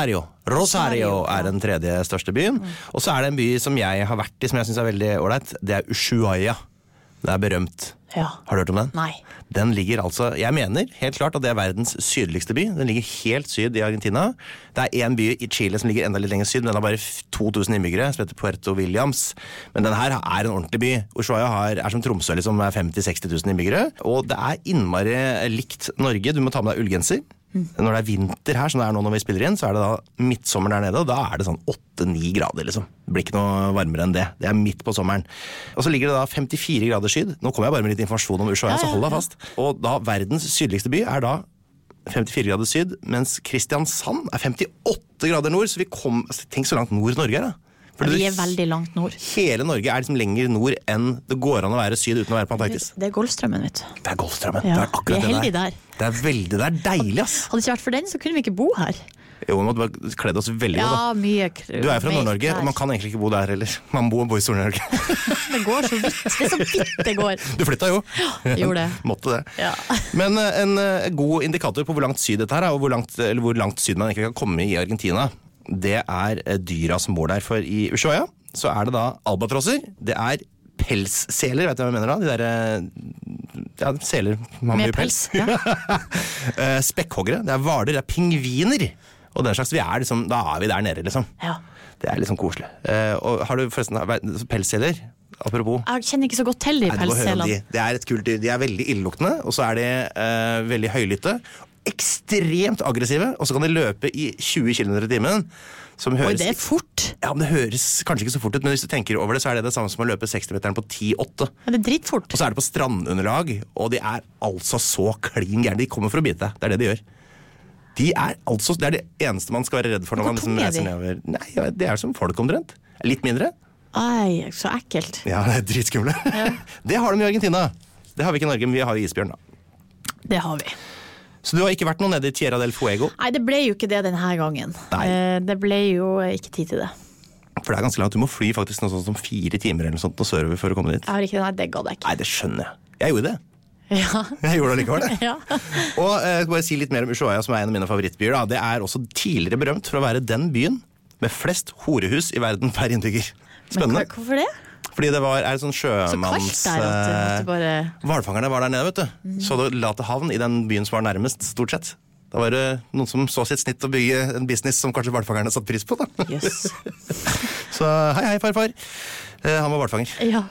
Rosario er den 3. største byen. Og så er det en by som jeg har vært i, som jeg synes er veldig ordentlig. Det er Ushuaia. Det er berømt. Ja. Har du hørt om den? Nei. Den ligger altså, jeg mener helt klart at det er verdens sydligste by. Den ligger helt syd i Argentina. Det er en by i Chile som ligger enda litt lenger syd, men den har bare 2000 innbyggere, som heter Puerto Williams. Men den her er en ordentlig by. Ushuaia er som Tromsø, liksom, er 50-60 000 innbyggere. Og det er innmari likt Norge. Du må ta med deg ullgenser. Når det er vinter her, som det er nå når vi spiller inn, så er det da midtsommer der nede, og da er det sånn 8-9 grader liksom. Det blir ikke noe varmere enn det. Det er midt på sommeren. Og så ligger det da 54 grader syd. Nå kommer jeg bare med litt informasjon om Ushuaia, så hold deg fast. Og da verdens sydligste by er da 54 grader syd, mens Kristiansand er 58 grader nord, så tenk så langt nord Norge er da. Vi er veldig langt nord. Hele Norge er liksom lenger nord enn det går an å være syd uten å være på Antarktis. Det er Golfstrømmen, vet du. Det er Golfstrømmen. Ja, det er akkurat vi er heldige der. Det er veldig, det er deilig, ass. Hadde det ikke vært for den, så kunne vi ikke bo her. Jo, vi måtte bare kledd oss veldig godt da. Ja, mye. Du er fra Nord-Norge, og man kan egentlig ikke bo der heller. Man må bo i Stor-Norge. Det går så vidt. Det er så vidt det går. Du flyttet jo. Ja, gjorde det. Måtte det. Ja. Men en god indikator på hvor langt syd dette her er, og hvor langt syd man egentlig kan komme i Argentina, det er dyra som bor der. For i Ushuaia så er det da albatrosser, det er pelsseler, vet du hva jeg mener da? De der, seler man med pels, ja. Spekkhoggere, det er hvaler, det er pingviner, og den slags, da er vi der nede liksom. Ja. Det er liksom koselig. Og har du forresten pelsseler? Apropos. Jeg kjenner ikke så godt til de pelsselene. Det er et kult dyr, de er veldig illeluktende, og så er de veldig høylytte, ekstremt aggressive, og så kan de løpe i 20 km i timen. Oi, det er fort. Ja, men det høres kanskje ikke så fort ut, men hvis du tenker over det, så er det samme som å løpe 60-meteren på 10-8. Ja, det er dritfort. Og så er det på strandunderlag, og de er altså så klin gærne. De kommer for å bite deg, det er det de gjør. Det er det eneste man skal være redd for når man liksom reiser nedover. Nei, det er som folk omtrent. Litt mindre. Ai, så ekkelt. Ja, det er dritskumle. Ja. Det har de i Argentina. Det har vi ikke i Norge, men vi har jo isbjørn da. Det har vi. Så du har ikke vært noe nede i Tierra del Fuego? Nei, det ble jo ikke det denne gangen. Det ble jo ikke tid til det. For det er ganske langt. Du må fly faktisk noe sånt som 4 timer eller noe sånt og sørover for å komme dit. Jeg har ikke det, det gadd jeg ikke. Nei, det skjønner jeg. Jeg gjorde det. Ja. Jeg gjorde det likevel det. Ja. Og jeg skal bare si litt mer om Ushuaia, som er en av mine favorittbyer da. Det er også tidligere berømt for å være den byen med flest horehus i verden per innbygger. Spennende. Men hvorfor det? Fordi det er sånn sjømanns... Så kaldt der at du bare... Hvalfangerne var der nede, vet du. Så det la til havn i den byen som var nærmest, stort sett. Da var det noen som så sitt snitt å bygge en business som kanskje hvalfangerne satt pris på, da. Yes. Så hei, farfar. Han var hvalfanger. Ja.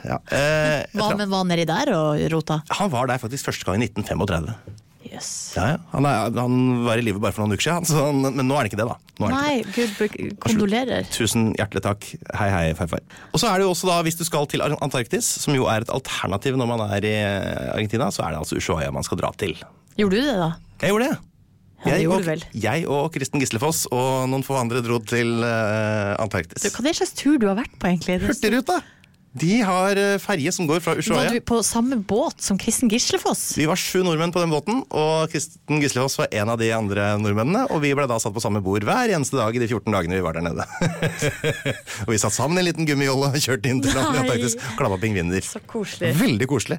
Men var han nedi der og rota? Han var der faktisk første gang i 1935. Yes. Ja. Han var i livet bare for noen uker siden, men nå er det ikke det da. Nei, Gud kondolerer. Tusen hjertelig takk. Hei, farfar. Og så er det jo også da, hvis du skal til Antarktis, som jo er et alternativ når man er i Argentina, så er det altså Ushuaia man skal dra til. Gjorde du det da? Jeg gjorde det. Ja, jeg og Kristen Gislefoss og noen få andre dro til Antarktis. Hva er det slags tur du har vært på egentlig? Hurtigruta. De har ferje som går fra Ushuaia. Var du på samme båt som Kristen Gislefoss? Vi var 7 nordmenn på den båten, og Kristen Gislefoss var en av de andre nordmennene, og vi ble da satt på samme bord hver eneste dag i de 14 dagene vi var der nede. Og vi satt sammen i en liten gummijolle og kjørte inn til Antarktis, klappa pingviner. Så koselig. Veldig koselig.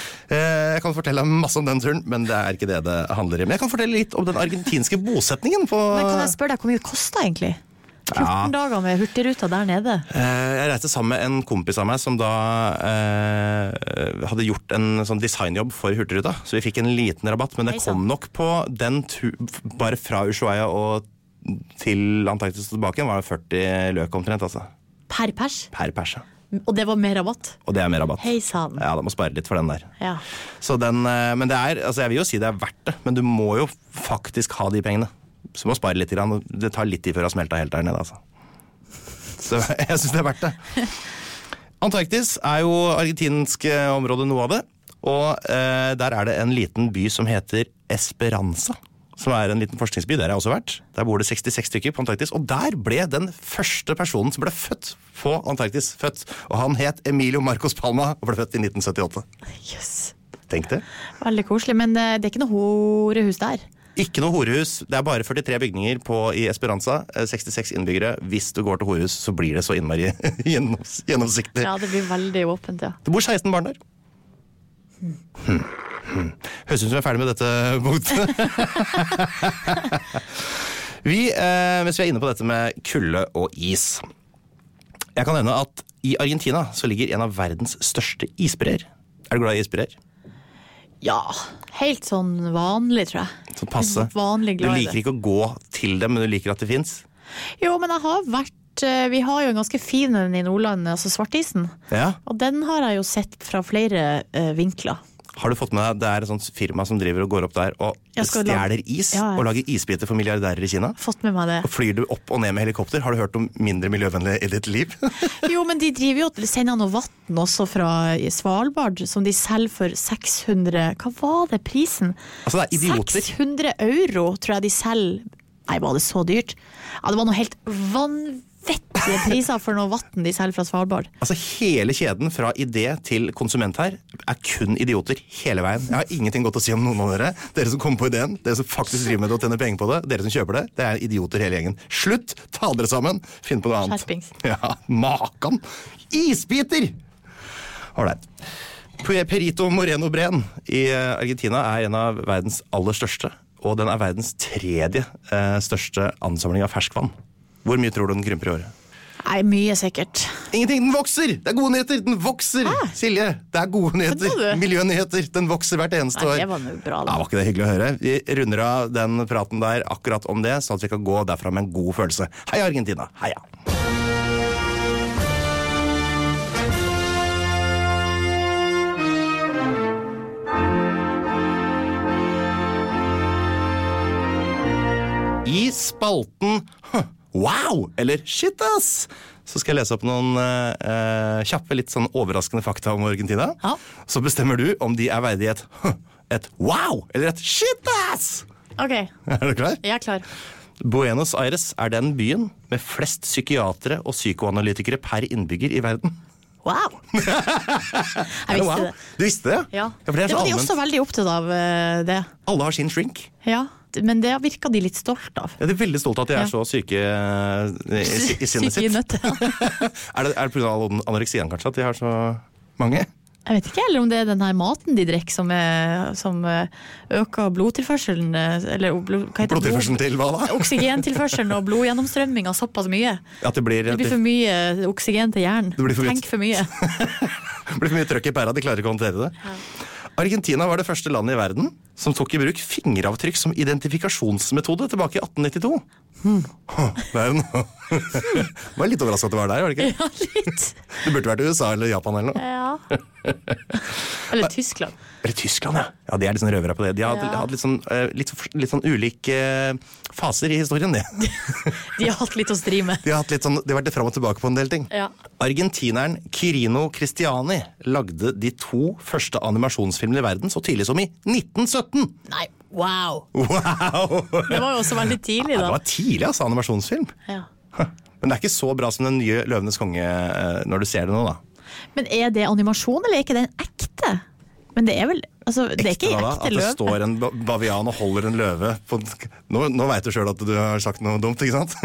Jeg kan fortelle masse om den turen, men det er ikke det det handler om. Jeg kan fortelle litt om den argentinske bosetningen på... Men kan jeg spørre deg hvor mye det kostet egentlig? 14 dager med hurtigruta der nede. Jeg reiste sammen med en kompis av meg som da hadde gjort en sånn designjobb for hurtigruta, så vi fikk en liten rabatt, men det kom nok på den bare fra Ushuaia og til Antarktis og tilbake var det 40 løk omtrent, altså. Per pers? Per pers, ja. Og det var mer rabatt? Og det er mer rabatt. Hei sann. Ja, da må spare litt for den der. Ja. Så men det altså jeg vil jo si det er verdt det, men du må jo faktisk ha de pengene. Så må spare litt, det tar litt tid før det har smeltet helt der nede, altså. Så jeg synes det er verdt det. Antarktis er jo argentinske området noe av det, og der er det en liten by som heter Esperanza, som er en liten forskningsby, der har jeg også vært. Der bor det 66 stykker på Antarktis, og der ble den første personen som ble født på Antarktis født, og han het Emilio Marcos Palma, og ble født i 1978. Yes. Tenk det. Veldig koselig, men det er ikke noe horehus der. Ikke noe horehus. Det bare 43 bygninger i Esperanza. 66 innbyggere. Hvis du går til horehus, så blir det så innmari gjennomsiktig. Ja, det blir veldig åpent, ja. Det bor 16 barn der. Høres ut som vi ferdig med dette punktet. Mens vi inne på dette med kulde og is. Jeg kan nevne at i Argentina så ligger en av verdens største isbreer. Er du glad i isbreer? Ja, helt sånn vanlig, tror jeg. Så passe. Vanlig glad i det. Du liker ikke å gå til dem, men du liker at det finnes? Jo, men jeg har vært vi har jo en ganske fin en i Nordland, altså Svartisen. Ja. Og den har jeg jo sett fra flere vinkler. Har du fått med deg, det er et sånt firma som driver og går opp der og stjeler is og lager isbiter for milliardærer i Kina? Fått med meg det. Og flyr du opp og ned med helikopter? Har du hørt om mindre miljøvennlig i ditt liv? Jo, men de driver jo og sender noe vatten også fra Svalbard, som de selger for 600, hva var det prisen? Altså det er idioter. 600 euro tror jeg de selger. Nei, var det så dyrt? Ja, det var noe helt vanvittige priser for noe vatten de selger fra Svalbard. Altså hele kjeden fra idé til konsument her er kun idioter hele veien. Jeg har ingenting godt å si om noen av dere. Dere som kommer på ideen, dere som faktisk driver med det og tjener penger på det, dere som kjøper det, det er idioter hele gjengen. Slutt, ta dere sammen, finn på noe annet. Skjerpings. Ja, makan. Isbiter! Alright. Perito Moreno Bren i Argentina er en av verdens aller største, og den er verdens tredje største ansamling av ferskvann. Hvor mye tror du den krymper i året? Nei, mye sikkert. Ingenting, den vokser! Det er gode nyheter, den vokser! Silje, det er gode nyheter, miljønyheter, den vokser hvert eneste år. Nei, det var noe bra da. Ja, var ikke det hyggelig å høre? Vi runder av den praten der akkurat om det, så at vi kan gå derfra med en god følelse. Heia Argentina, heia! I spalten wow, eller shit ass, så skal jeg lese opp noen kjappe, litt sånn overraskende fakta om Argentina. Ja. Så bestemmer du om de er verdig et wow, eller et shit ass. Ok. Er du klar? Jeg er klar. Buenos Aires er den byen med flest psykiatere og psykoanalytikere per innbygger i verden. Wow. Jeg visste det. Du visste det? Ja. Ja, det var de også veldig opptatt av det. Alle har sin shrink. Ja. Men det virker de litt stolt av. Ja, de er veldig stolt av at de er så syke i sinnet sitt. Syke i nøtte, ja. Er det på grunn av anoreksien kanskje, at de har så mange? Jeg vet ikke heller om det er den her maten de drikker som øker blodtilførselen, eller blodtilførselen til hva da? Oksygentilførselen og blodgjennomstrømminga såpass mye. At det blir for mye oksygen til hjernen. Tenk for mye. Det blir for mye trøkk i pæra, de klarer ikke å håndtere det. Ja. Argentina var det første landet i verden som tok i bruk fingeravtrykk som identifikasjonsmetode tilbake i 1892. Det var litt overrasket at det var der, var det ikke? Ja, litt. Det burde vært i USA eller Japan eller noe. Ja. Eller Tyskland. Eller Tyskland, ja. Ja, de er litt sånn røvere på det. De har hatt litt sånn ulike faser i historien, det. De har hatt litt å stri med. De har vært fram og tilbake på en del ting. Ja. Argentineren Quirino Cristiani lagde de 2 første animasjonsfilmene i verden så tidlig som i 1917. Nei, wow. Wow! Det var jo også veldig tidlig da. Ja, det var tidlig, altså, animasjonsfilm. Ja. Men det er ikke så bra som den nye Løvenes konge når du ser det nå, da. Men er det animasjon, eller er ikke den ekte? Men det er vel, altså, det er ikke ekte løve. At det står en bavian og holder en løve på... Nå vet du selv at du har sagt noe dumt, ikke sant?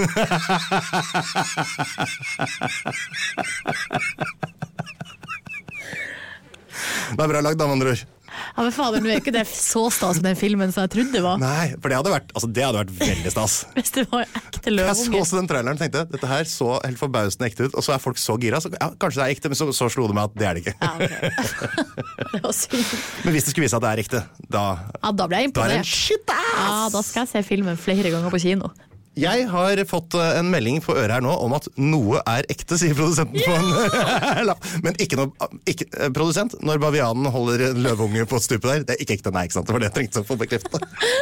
Det er bra lagd, da, med andre ord. Ja, men fader, nå er ikke det så stas med den filmen som jeg trodde det var. Nei, for det hadde vært veldig stas. Hvis det var ekte løveunge. Jeg så den traileren og tenkte, dette her så helt forbausende ekte ut, og så er folk så gira, så ja, kanskje det er ekte, men så slo det meg at det er det ikke. Ja, okay. Det var sykt. Men hvis det skulle vise at det er ekte, da ble jeg imponert. Da er det en shit ass! Ja, da skal jeg se filmen flere ganger på kino. Jeg har fått en melding på øret her nå om at noe er ekte, sier produsenten på en lapp. Men ikke produsent, når bavianen holder en løveunge på stupet der, det er ikke ekte, nei, ikke sant? Det var det jeg trengte å få bekreftet.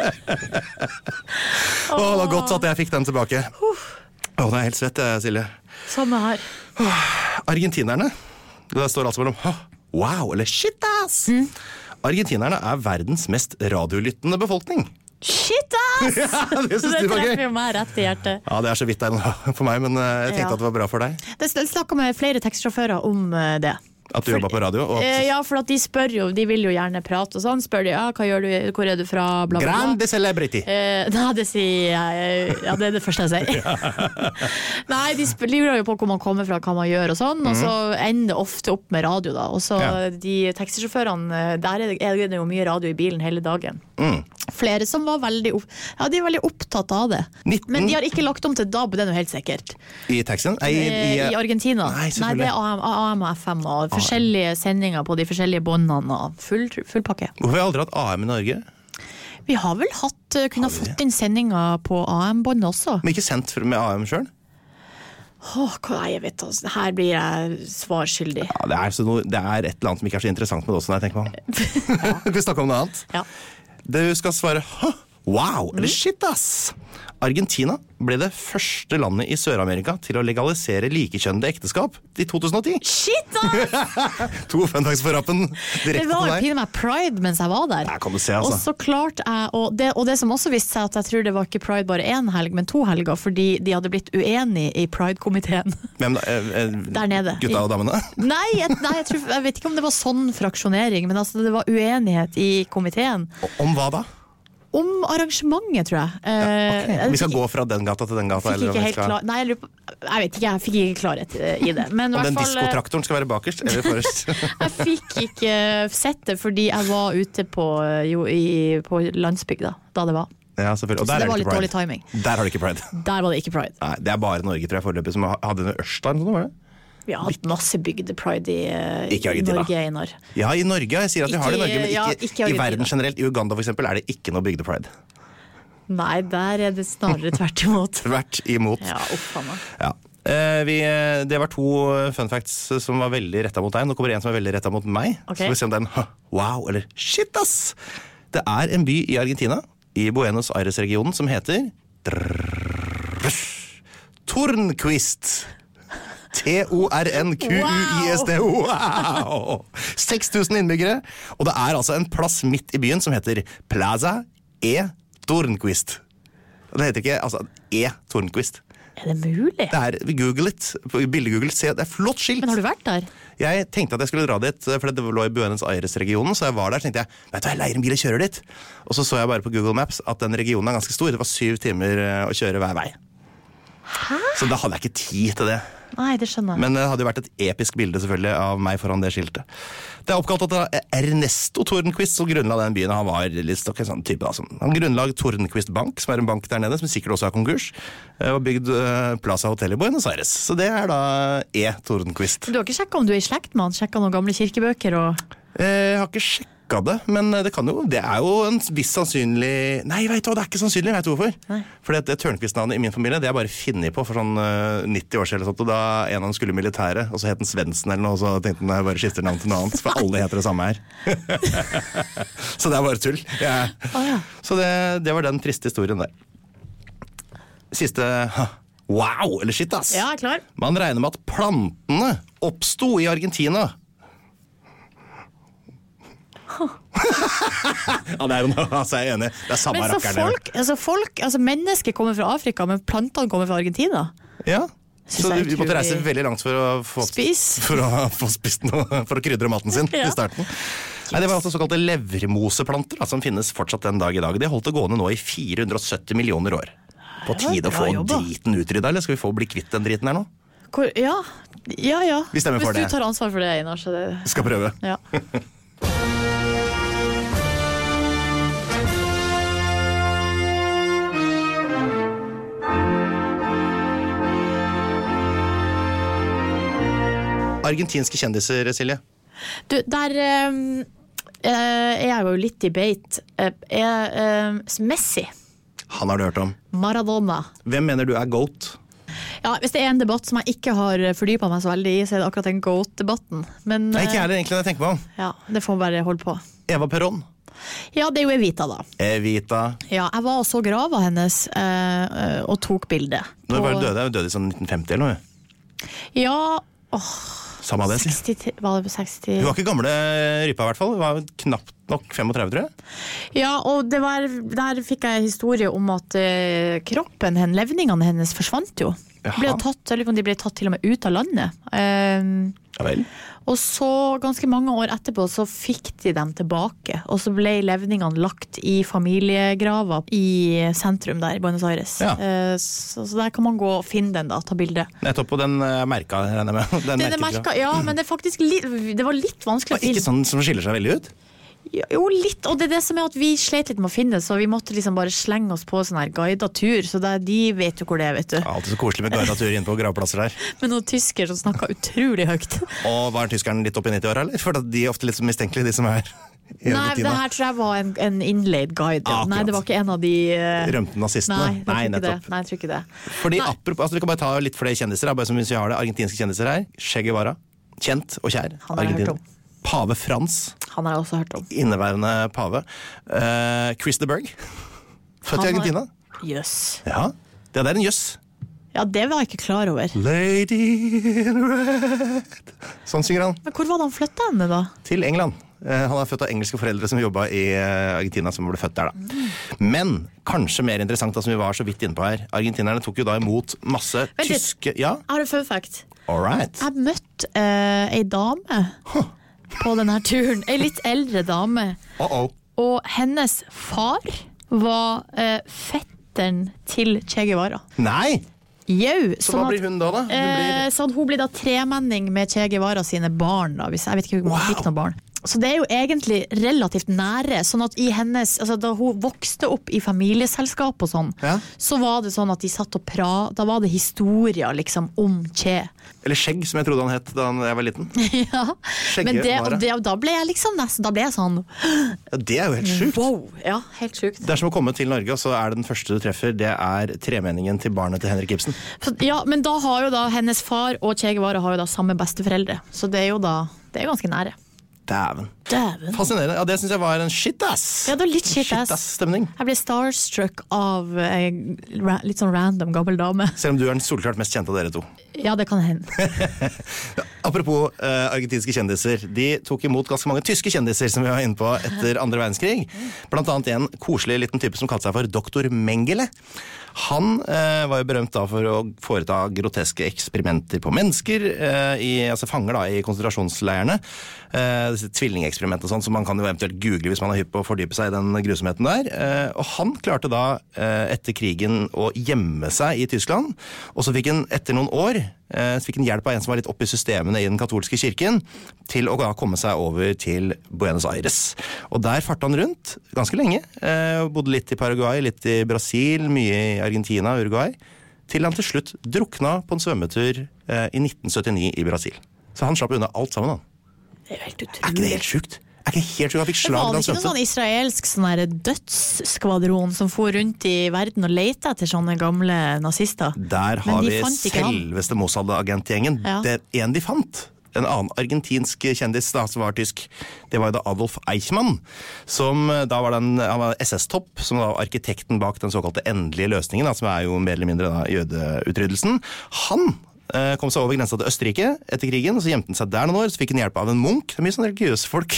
Det var godt at jeg fikk den tilbake. Det er helt svett, Silje. Samme her. Argentinerne, det står altså mellom wow, eller shit ass. Argentinerne er verdens mest radiolyttende befolkning. Shit ass! Ja, det treffer jo meg rett i hjertet. Ja, det er så vidt det for meg, men jeg tenkte at det var bra for deg. Jeg snakket med flere tekstsjåfører om det. At du jobber på radio? Og Ja, for at de spør jo, de vil jo gjerne prate og sånn. Spør de, hva gjør du, hvor er du fra, bla bla bla. Grande celebrity. Nei, det sier jeg, ja, det er det første jeg sier. Nei, de lurer jo på hvor man kommer fra, hva man gjør og sånn, og så ender det ofte opp med radio da. Og så de taxisjåførene, der er det jo mye radio i bilen hele dagen. Flere som var veldig, de er veldig opptatt av det. Men de har ikke lagt om til DAB, det er jo helt sikkert. I taxien? I Argentina. Nei, det er AM og FM og forskjellige sendinger på de forskjellige båndene og full pakke. Hvorfor har vi aldri hatt AM i Norge? Vi har vel kunnet fått inn sendinger på AM-båndet også. Men ikke sendt med AM selv? Jeg vet altså, her blir jeg svarskyldig. Ja, det er et eller annet som ikke er så interessant med det også, når jeg tenker på. Vi snakker om noe annet. Ja. Du skal svare, wow, eller shit ass. Argentina ble det første landet i Sør-Amerika til å legalisere likekjønnede ekteskap i 2010. Shit ass! 2 fun facts for rappen direkte til deg. Det var pinlig meg pride mens jeg var der. Der kan du se, altså. Og så klart og det som også viste seg at jeg tror det var ikke pride bare 1 helg, men 2 helger, fordi de hadde blitt uenige i pride-komiteen. Hvem da? Der nede. Gutta og damene? Nei, jeg vet ikke om det var sånn fraksjonering, men altså det var uenighet i komiteen. Om hva da? Om arrangementet, tror jeg. Okay. Vi skal gå fra den gata til den gata? Fikk ikke helt klar. Nei, jeg vet ikke, jeg fikk ikke klarhet i det. Men om den diskotraktoren skal være bakerst eller forrest? Jeg fikk ikke sett det, fordi jeg var ute på landsbygda, da det var. Ja, selvfølgelig. Og der så det var litt pride. Dårlig timing. Der har det ikke pride. Der var det ikke pride. Nei, det er bare Norge, tror jeg, foreløpig, som hadde en Ørsta, eller sånn, var det? Vi har hatt masse bygdepride i Norge, Einar. Ja, i Norge. Jeg sier at vi har det i Norge, men ikke i verden generelt. I Uganda, for eksempel, er det ikke noe bygdepride. Nei, der er det snarere tvert imot. Tvert imot. Ja, uffa meg. Ja. Det var 2 fun facts som var veldig rettet mot deg. Nå kommer det en som er veldig rettet mot meg. Okay. Så vi se om det er en wow eller shit ass. Det er en by i Argentina, i Buenos Aires-regionen, som heter Tornquist. Tornquist. Wow! 6000 innbyggere. Og det er altså en plass midt i byen som heter Plaza Tornquist. Det heter ikke Tornquist. Er det mulig? Google it, billedgoogle, se, det er flott skilt. Men har du vært der? Jeg tenkte at jeg skulle dra dit, for det lå i Buenos Aires-regionen, så jeg var der, så tenkte jeg leier en bil og kjører dit. Og så jeg bare på Google Maps at den regionen er ganske stor, det var 7 timer å kjøre hver vei. Hæ? Så da hadde jeg ikke tid til det. Nei, det skjønner jeg. Men det hadde jo vært et episk bilde selvfølgelig av meg foran det skiltet. Det er oppkalt at Ernesto Tornquist som grunnla den byen. Han var litt en sånn type da. Han grunnlag Tornquist Bank, som er en bank der nede, som sikkert også er konkurs, og bygd Plaza Hotel i Buenos Aires. Så det er da Tornquist. Du har ikke sjekket om du er i slekt med han? Sjekket noen gamle kirkebøker og... Jeg har ikke sjekket det, men det er jo en viss sannsynlig... Nei, vet du hva, det er ikke sannsynlig, vet du hvorfor? Nei. Fordi det Tornquist-navnet i min familie, det er bare finnet på for sånn 90 år siden, og da en av dem skulle i militæret, og så het den Svendsen eller noe, og så tenkte han jeg bare skifter navn til noe annet, for alle heter det samme her. Så det er bare tull. Ja. Ja. Så det var den triste historien der. Siste... Wow, eller shit, ass! Ja, jeg er klar. Man regner med at plantene oppsto i Argentina. Ja, det er jo noe, altså jeg er enig. Det er samme rakkeren. Mennesker kommer fra Afrika, men plantene kommer fra Argentina. Ja, så vi måtte reise veldig langt for å få spist noe, for å krydre maten sin i starten. Nei, det var altså såkalte levermoseplanter som finnes fortsatt den dag i dag. De holdt det gående nå i 470 millioner år. På tide å få driten utryddet, eller skal vi bli kvitt den driten her nå? Ja. Vi stemmer for det. Hvis du tar ansvar for det, Einar, så det... Skal prøve. Ja. Argentinske kjendiser, Silje? Du, der er jeg jo litt i beit. Messi. Han har du hørt om. Maradona. Hvem mener du er GOAT? Ja, hvis det er en debatt som jeg ikke har fordypet meg så veldig i, så er det akkurat den GOAT-debatten. Men Nei, ikke heller egentlig det jeg tenker meg om. Ja, det får bare holde på. Eva Perón. Ja, det er jo Evita da. Evita. Ja, jeg var og så grava hennes og tok bilde. Når var hun døde? Hun døde i sånn 1950 eller noe? Ja, samme det, 60, var det på 60? Hun var ikke gamle rypa i hvert fall. Hun var knapt nok 35, tror jeg. Ja, og der fikk jeg historie om at kroppen, levningene hennes forsvant jo. Ble tatt, eller om de ble tatt til og med ut av landet. Ja vel. Og så, ganske mange år etterpå, så fikk de dem tilbake. Og så ble levningene lagt i familiegrava i sentrum der i Buenos Aires. Ja. Så der kan man gå og finne den da, ta bilde. Nettopp på den merka, regner jeg med. Den er merka, ja, men det er faktisk det var litt vanskelig å finne. Ikke sånn som skiller seg veldig ut? Jo, litt, og det er det som er at vi slet litt med å finne, så vi måtte liksom bare slenge oss på sånn her guidet tur, så de vet jo hvor det er, vet du. Ja, alltid så koselig med guidet tur inn på gravplasser der. Med noen tysker som snakket utrolig høyt. Og var tyskeren litt opp i 90 år, eller? For de er ofte litt mistenkelige, de som er i Nei, det her tror jeg var en innleid guide. Ja. Nei, det var ikke en av de rømte nazistene. Nei, jeg tror ikke det. Fordi apropos, altså, vi kan bare ta litt flere kjendiser, bare som hvis vi har det, argentinske kjendiser her. Che Guevara, kjent og kjær. Han har jeg hørt om. Pave Frans. Han har jeg også hørt om. Inneværende pave. Chris de Burgh. Født i Argentina. Jøss. Ja, det er en jøss. Ja, det var jeg ikke klar over. Lady in red. Sånn synger han. Men hvor var det han flyttet henne da? Til England. Han er født av engelske foreldre som jobbet i Argentina, som ble født der da. Men kanskje mer interessant, som vi var så vidt inne på her. Argentinerne tok jo da imot masse tyske... Ja? Jeg har en fun fact. All right. Jeg møtte ei dame på denne turen. Ei litt eldre dame. Og hennes far var fetteren til Che Guevara. Nei! Jau, så hva blir hun da? Hun blir da tremenning med Che Guevara sine barn da, jeg vet ikke om hun fikk noen barn. Så det er jo egentlig relativt nære, sånn at i hennes, altså da hun vokste opp i familieselskap og sånn, så var det sånn at de satt og da var det historier liksom om Che. Eller Skjegg, som jeg trodde han het da jeg var liten. Ja, men da ble jeg liksom nesten, da ble jeg sånn... Ja, det er jo helt sjukt. Wow, ja, helt sjukt. Det er som å komme til Norge, og så er det den første du treffer, det er tremenningen til barnet til Henrik Ibsen. Ja, men da har jo da hennes far og Che Guevara har jo da samme besteforeldre, så det er jo da, det er ganske nære. Dæven. Fascinerende. Ja, det synes jeg var en shit-ass. Ja, det var litt shit-ass-stemning. Jeg ble starstruck av litt sånn random gammel dame. Selv om du er den solklart mest kjente av dere to. Ja, det kan hende. Apropos argentinske kjendiser. De tok imot ganske mange tyske kjendiser som vi var inne på etter andre verdenskrig. Blant annet en koselig liten type som kalte seg for Dr. Mengele. Han var jo berømt da for å foreta groteske eksperimenter på mennesker, altså fanger da i konsentrasjonsleirene. Disse tvillingeksperimenter og sånn, som man kan jo eventuelt google hvis man er hypp på å fordype seg i den grusomheten der. Og han klarte da etter krigen å gjemme seg i Tyskland, og så fikk han etter noen år så fikk han hjelp av en som var litt oppe i systemene i den katolske kirken, til å komme seg over til Buenos Aires. Og der fartet han rundt ganske lenge, bodde litt i Paraguay, litt i Brasil, mye i Argentina og Uruguay, til han til slutt drukna på en svømmetur i 1979 i Brasil. Så han slapp unna alt sammen, han. Det er jo helt utrolig. Er ikke det helt sjukt? Han fikk slag da han svømte. Var det ikke noen sånn israelsk dødsskvadron som for rundt i verden og lette etter sånne gamle nazister? Der har vi selveste Mossad-agentgjengen. Ja. Det en de fant, en annen argentinsk kjendis da, som var tysk, det var jo da Adolf Eichmann, som da var han var SS-topp, som var arkitekten bak den såkalte endelige løsningen, da, som er jo mer eller mindre da jødeutryddelsen. Han kom seg over grensa til Østerrike etter krigen, og så gjemte han seg der noen år, så fikk han hjelp av en munk. Det er mye sånn religiøse folk.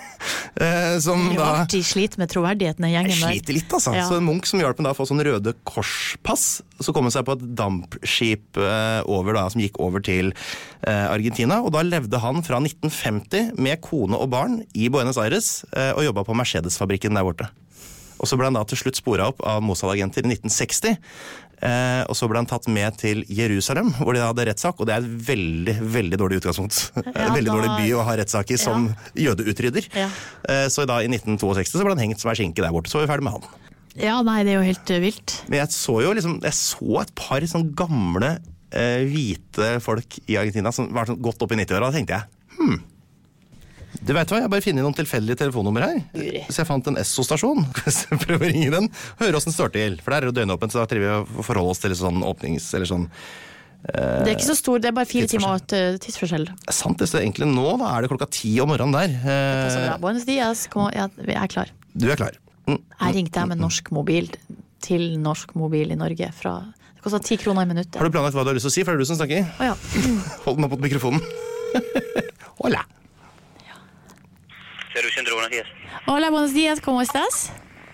Som da... De sliter med troverdigheten i gjengen der. Sliter litt, altså. Ja. Så en munk som hjalp han da å få sånn røde korspass, så kom han seg på et dampskip over da, som gikk over til Argentina, og da levde han fra 1950 med kone og barn i Buenos Aires, og jobbet på Mercedes-fabrikken der borte. Og så ble han da til slutt sporet opp av Mossad-agenter i 1960, og så ble han tatt med til Jerusalem, hvor de hadde rettssak, og det er et veldig, veldig dårlig utgangspunkt. Ja, veldig dårlig by å ha rettssak i som jødeutrydder. Ja. Så da i 1962 så ble han hengt som er skinke der borte, så var vi ferdig med han. Ja, nei, det er jo helt vilt. Men jeg så jo liksom, jeg så et par sånn gamle, hvite folk i Argentina som var sånn godt opp i 90-åra, og da tenkte jeg, Du vet hva, jeg bare finner noen tilfeldige telefonnummer her. Så jeg fant en Esso-stasjon. Prøv å ringe den. Høre oss den står til. For der er det døgnåpent, så da trenger vi å forholde oss til sånn åpnings... Eller sånn... det er ikke så stor, det er bare 4 timer og et tidsforskjell. Sant, det er egentlig nå, da er det 10:00 om morgenen der. Buenos dias, jeg er klar. Du er klar. Jeg ringte med norsk mobil til norsk mobil i Norge fra... Det kostet 10 kroner i minuttet. Har du planlagt hva du har lyst til å si, for det er du som snakker? Ja. Hold den opp mot mikrofonen. Hola. Servicentro, buenos días. Hola, buenos días, ¿cómo estás?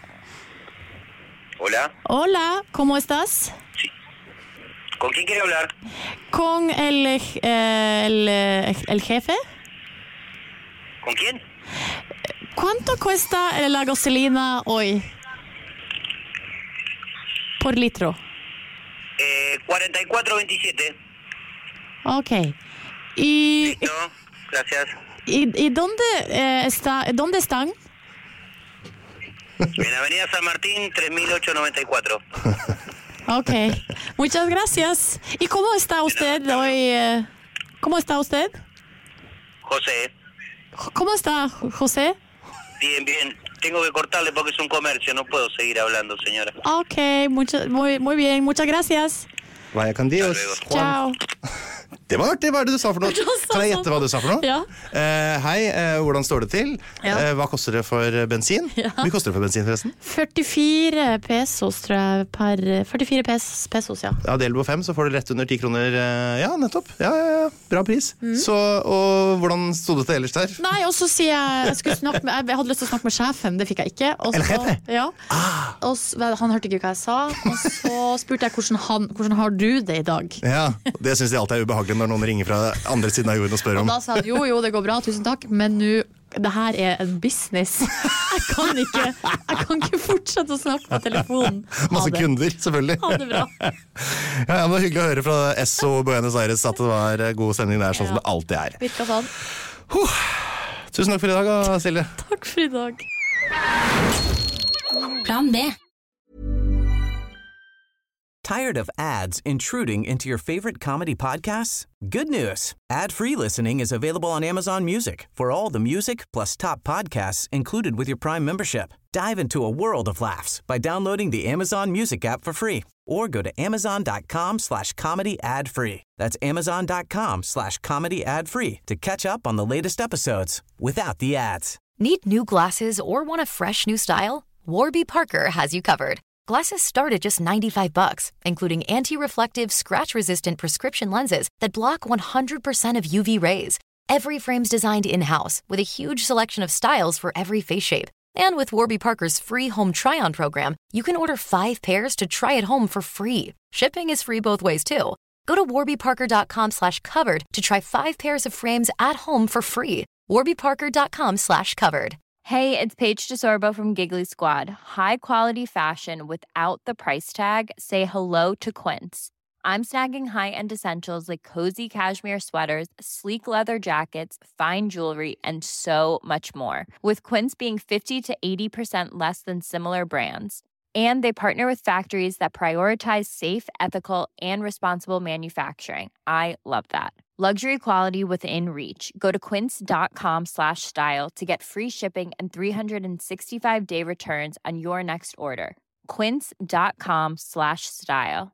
Hola. Hola, ¿cómo estás? Sí. ¿Con quién quiere hablar? Con el jefe. ¿Con quién? ¿Cuánto cuesta la gasolina hoy? Por litro. 44.27. Ok. Y Listo, gracias. ¿Y dónde dónde están? En Avenida San Martín, 3894. Ok. Muchas gracias. ¿Y cómo está usted hoy? ¿Cómo está usted? José. ¿Cómo está, José? Bien, bien. Tengo que cortarle porque es un comercio, no puedo seguir hablando, señora. Ok, muy bien, muchas gracias. Vaya con Dios. Ciao. Det var artig, hva er det du sa for noe? Kan jeg gjette hva du sa for noe? Ja. Hei, hvordan står det til? Ja. Hva koster det for bensin? Ja. Hvor mye koster det for bensin forresten? 44 pesos, tror jeg, per 44 pesos, ja. Ja, del på 5, så får du rett under 10 kroner. Ja, nettopp. Ja, bra pris. Så, og hvordan stod det til ellers der? Nei, og så sier jeg jeg hadde lyst til å snakke med sjefen, det fikk jeg ikke. Og så, El jefe? Ja. Og så, han hørte ikke hva jeg sa, og så spurte jeg hvordan har du det i dag? Ja, det synes jeg alltid er ubehagelig når noen ringer fra andre siden av jorden og spør Og om. da sa han, jo, det går bra, tusen takk, men nå, det her er en business. Jeg kan ikke fortsette å snakke på telefonen. Masse kunder, selvfølgelig. Ha det bra. Ja, det var hyggelig å høre fra Esso Buenos Aires at det var god stemning der, sånn som det alltid er. Virka sånn. Tusen takk for i dag, Silje. Takk for i dag. Plan B. Tired of ads intruding into your favorite comedy podcasts? Good news. Ad-free listening is available on Amazon Music for all the music plus top podcasts included with your Prime membership. Dive into a world of laughs by downloading the Amazon Music app for free or go to amazon.com/comedy ad-free. That's amazon.com/comedy ad-free to catch up on the latest episodes without the ads. Need new glasses or want a fresh new style? Warby Parker has you covered. Glasses start at just $95, including anti-reflective, scratch-resistant prescription lenses that block 100% of UV rays. Every frame's designed in-house with a huge selection of styles for every face shape. And with Warby Parker's free home try-on program, you can order 5 pairs to try at home for free. Shipping is free both ways, too. Go to warbyparker.com/covered to try 5 pairs of frames at home for free. warbyparker.com/covered. Hey, it's Paige DeSorbo from Giggly Squad. High quality fashion without the price tag. Say hello to Quince. I'm snagging high-end essentials like cozy cashmere sweaters, sleek leather jackets, fine jewelry, and so much more. With Quince being 50 to 80% less than similar brands. And they partner with factories that prioritize safe, ethical, and responsible manufacturing. I love that. Luxury quality within reach. Go to quince.com/style to get free shipping and 365-day returns on your next order. Quince.com/style.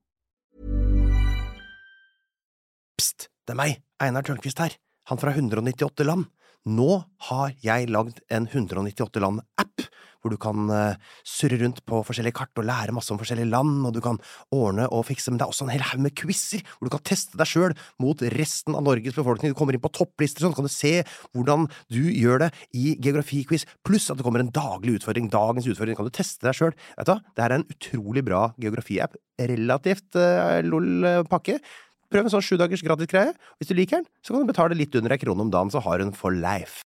Psst, det er meg, Einar Tørnquist her, han fra 198 land. Nå har jeg lagd en 198 land-app, hvor du kan surre rundt på forskjellige kart og lære masse om forskjellige land, og du kan ordne og fikse, men det er også en hel haug med quizzer, hvor du kan teste deg selv mot resten av Norges befolkning. Du kommer inn på topplister, sånn kan du se hvordan du gjør det i geografiquiz, pluss at det kommer en daglig utfordring. Dagens utfordring kan du teste deg selv. Vet du hva? Det er en utrolig bra geografi-app, relativt lol-pakke. Prøv en sånn 7 dagers gratis greie. Hvis du liker den, så kan du betale litt under 1 krone om dagen, så har du den for life.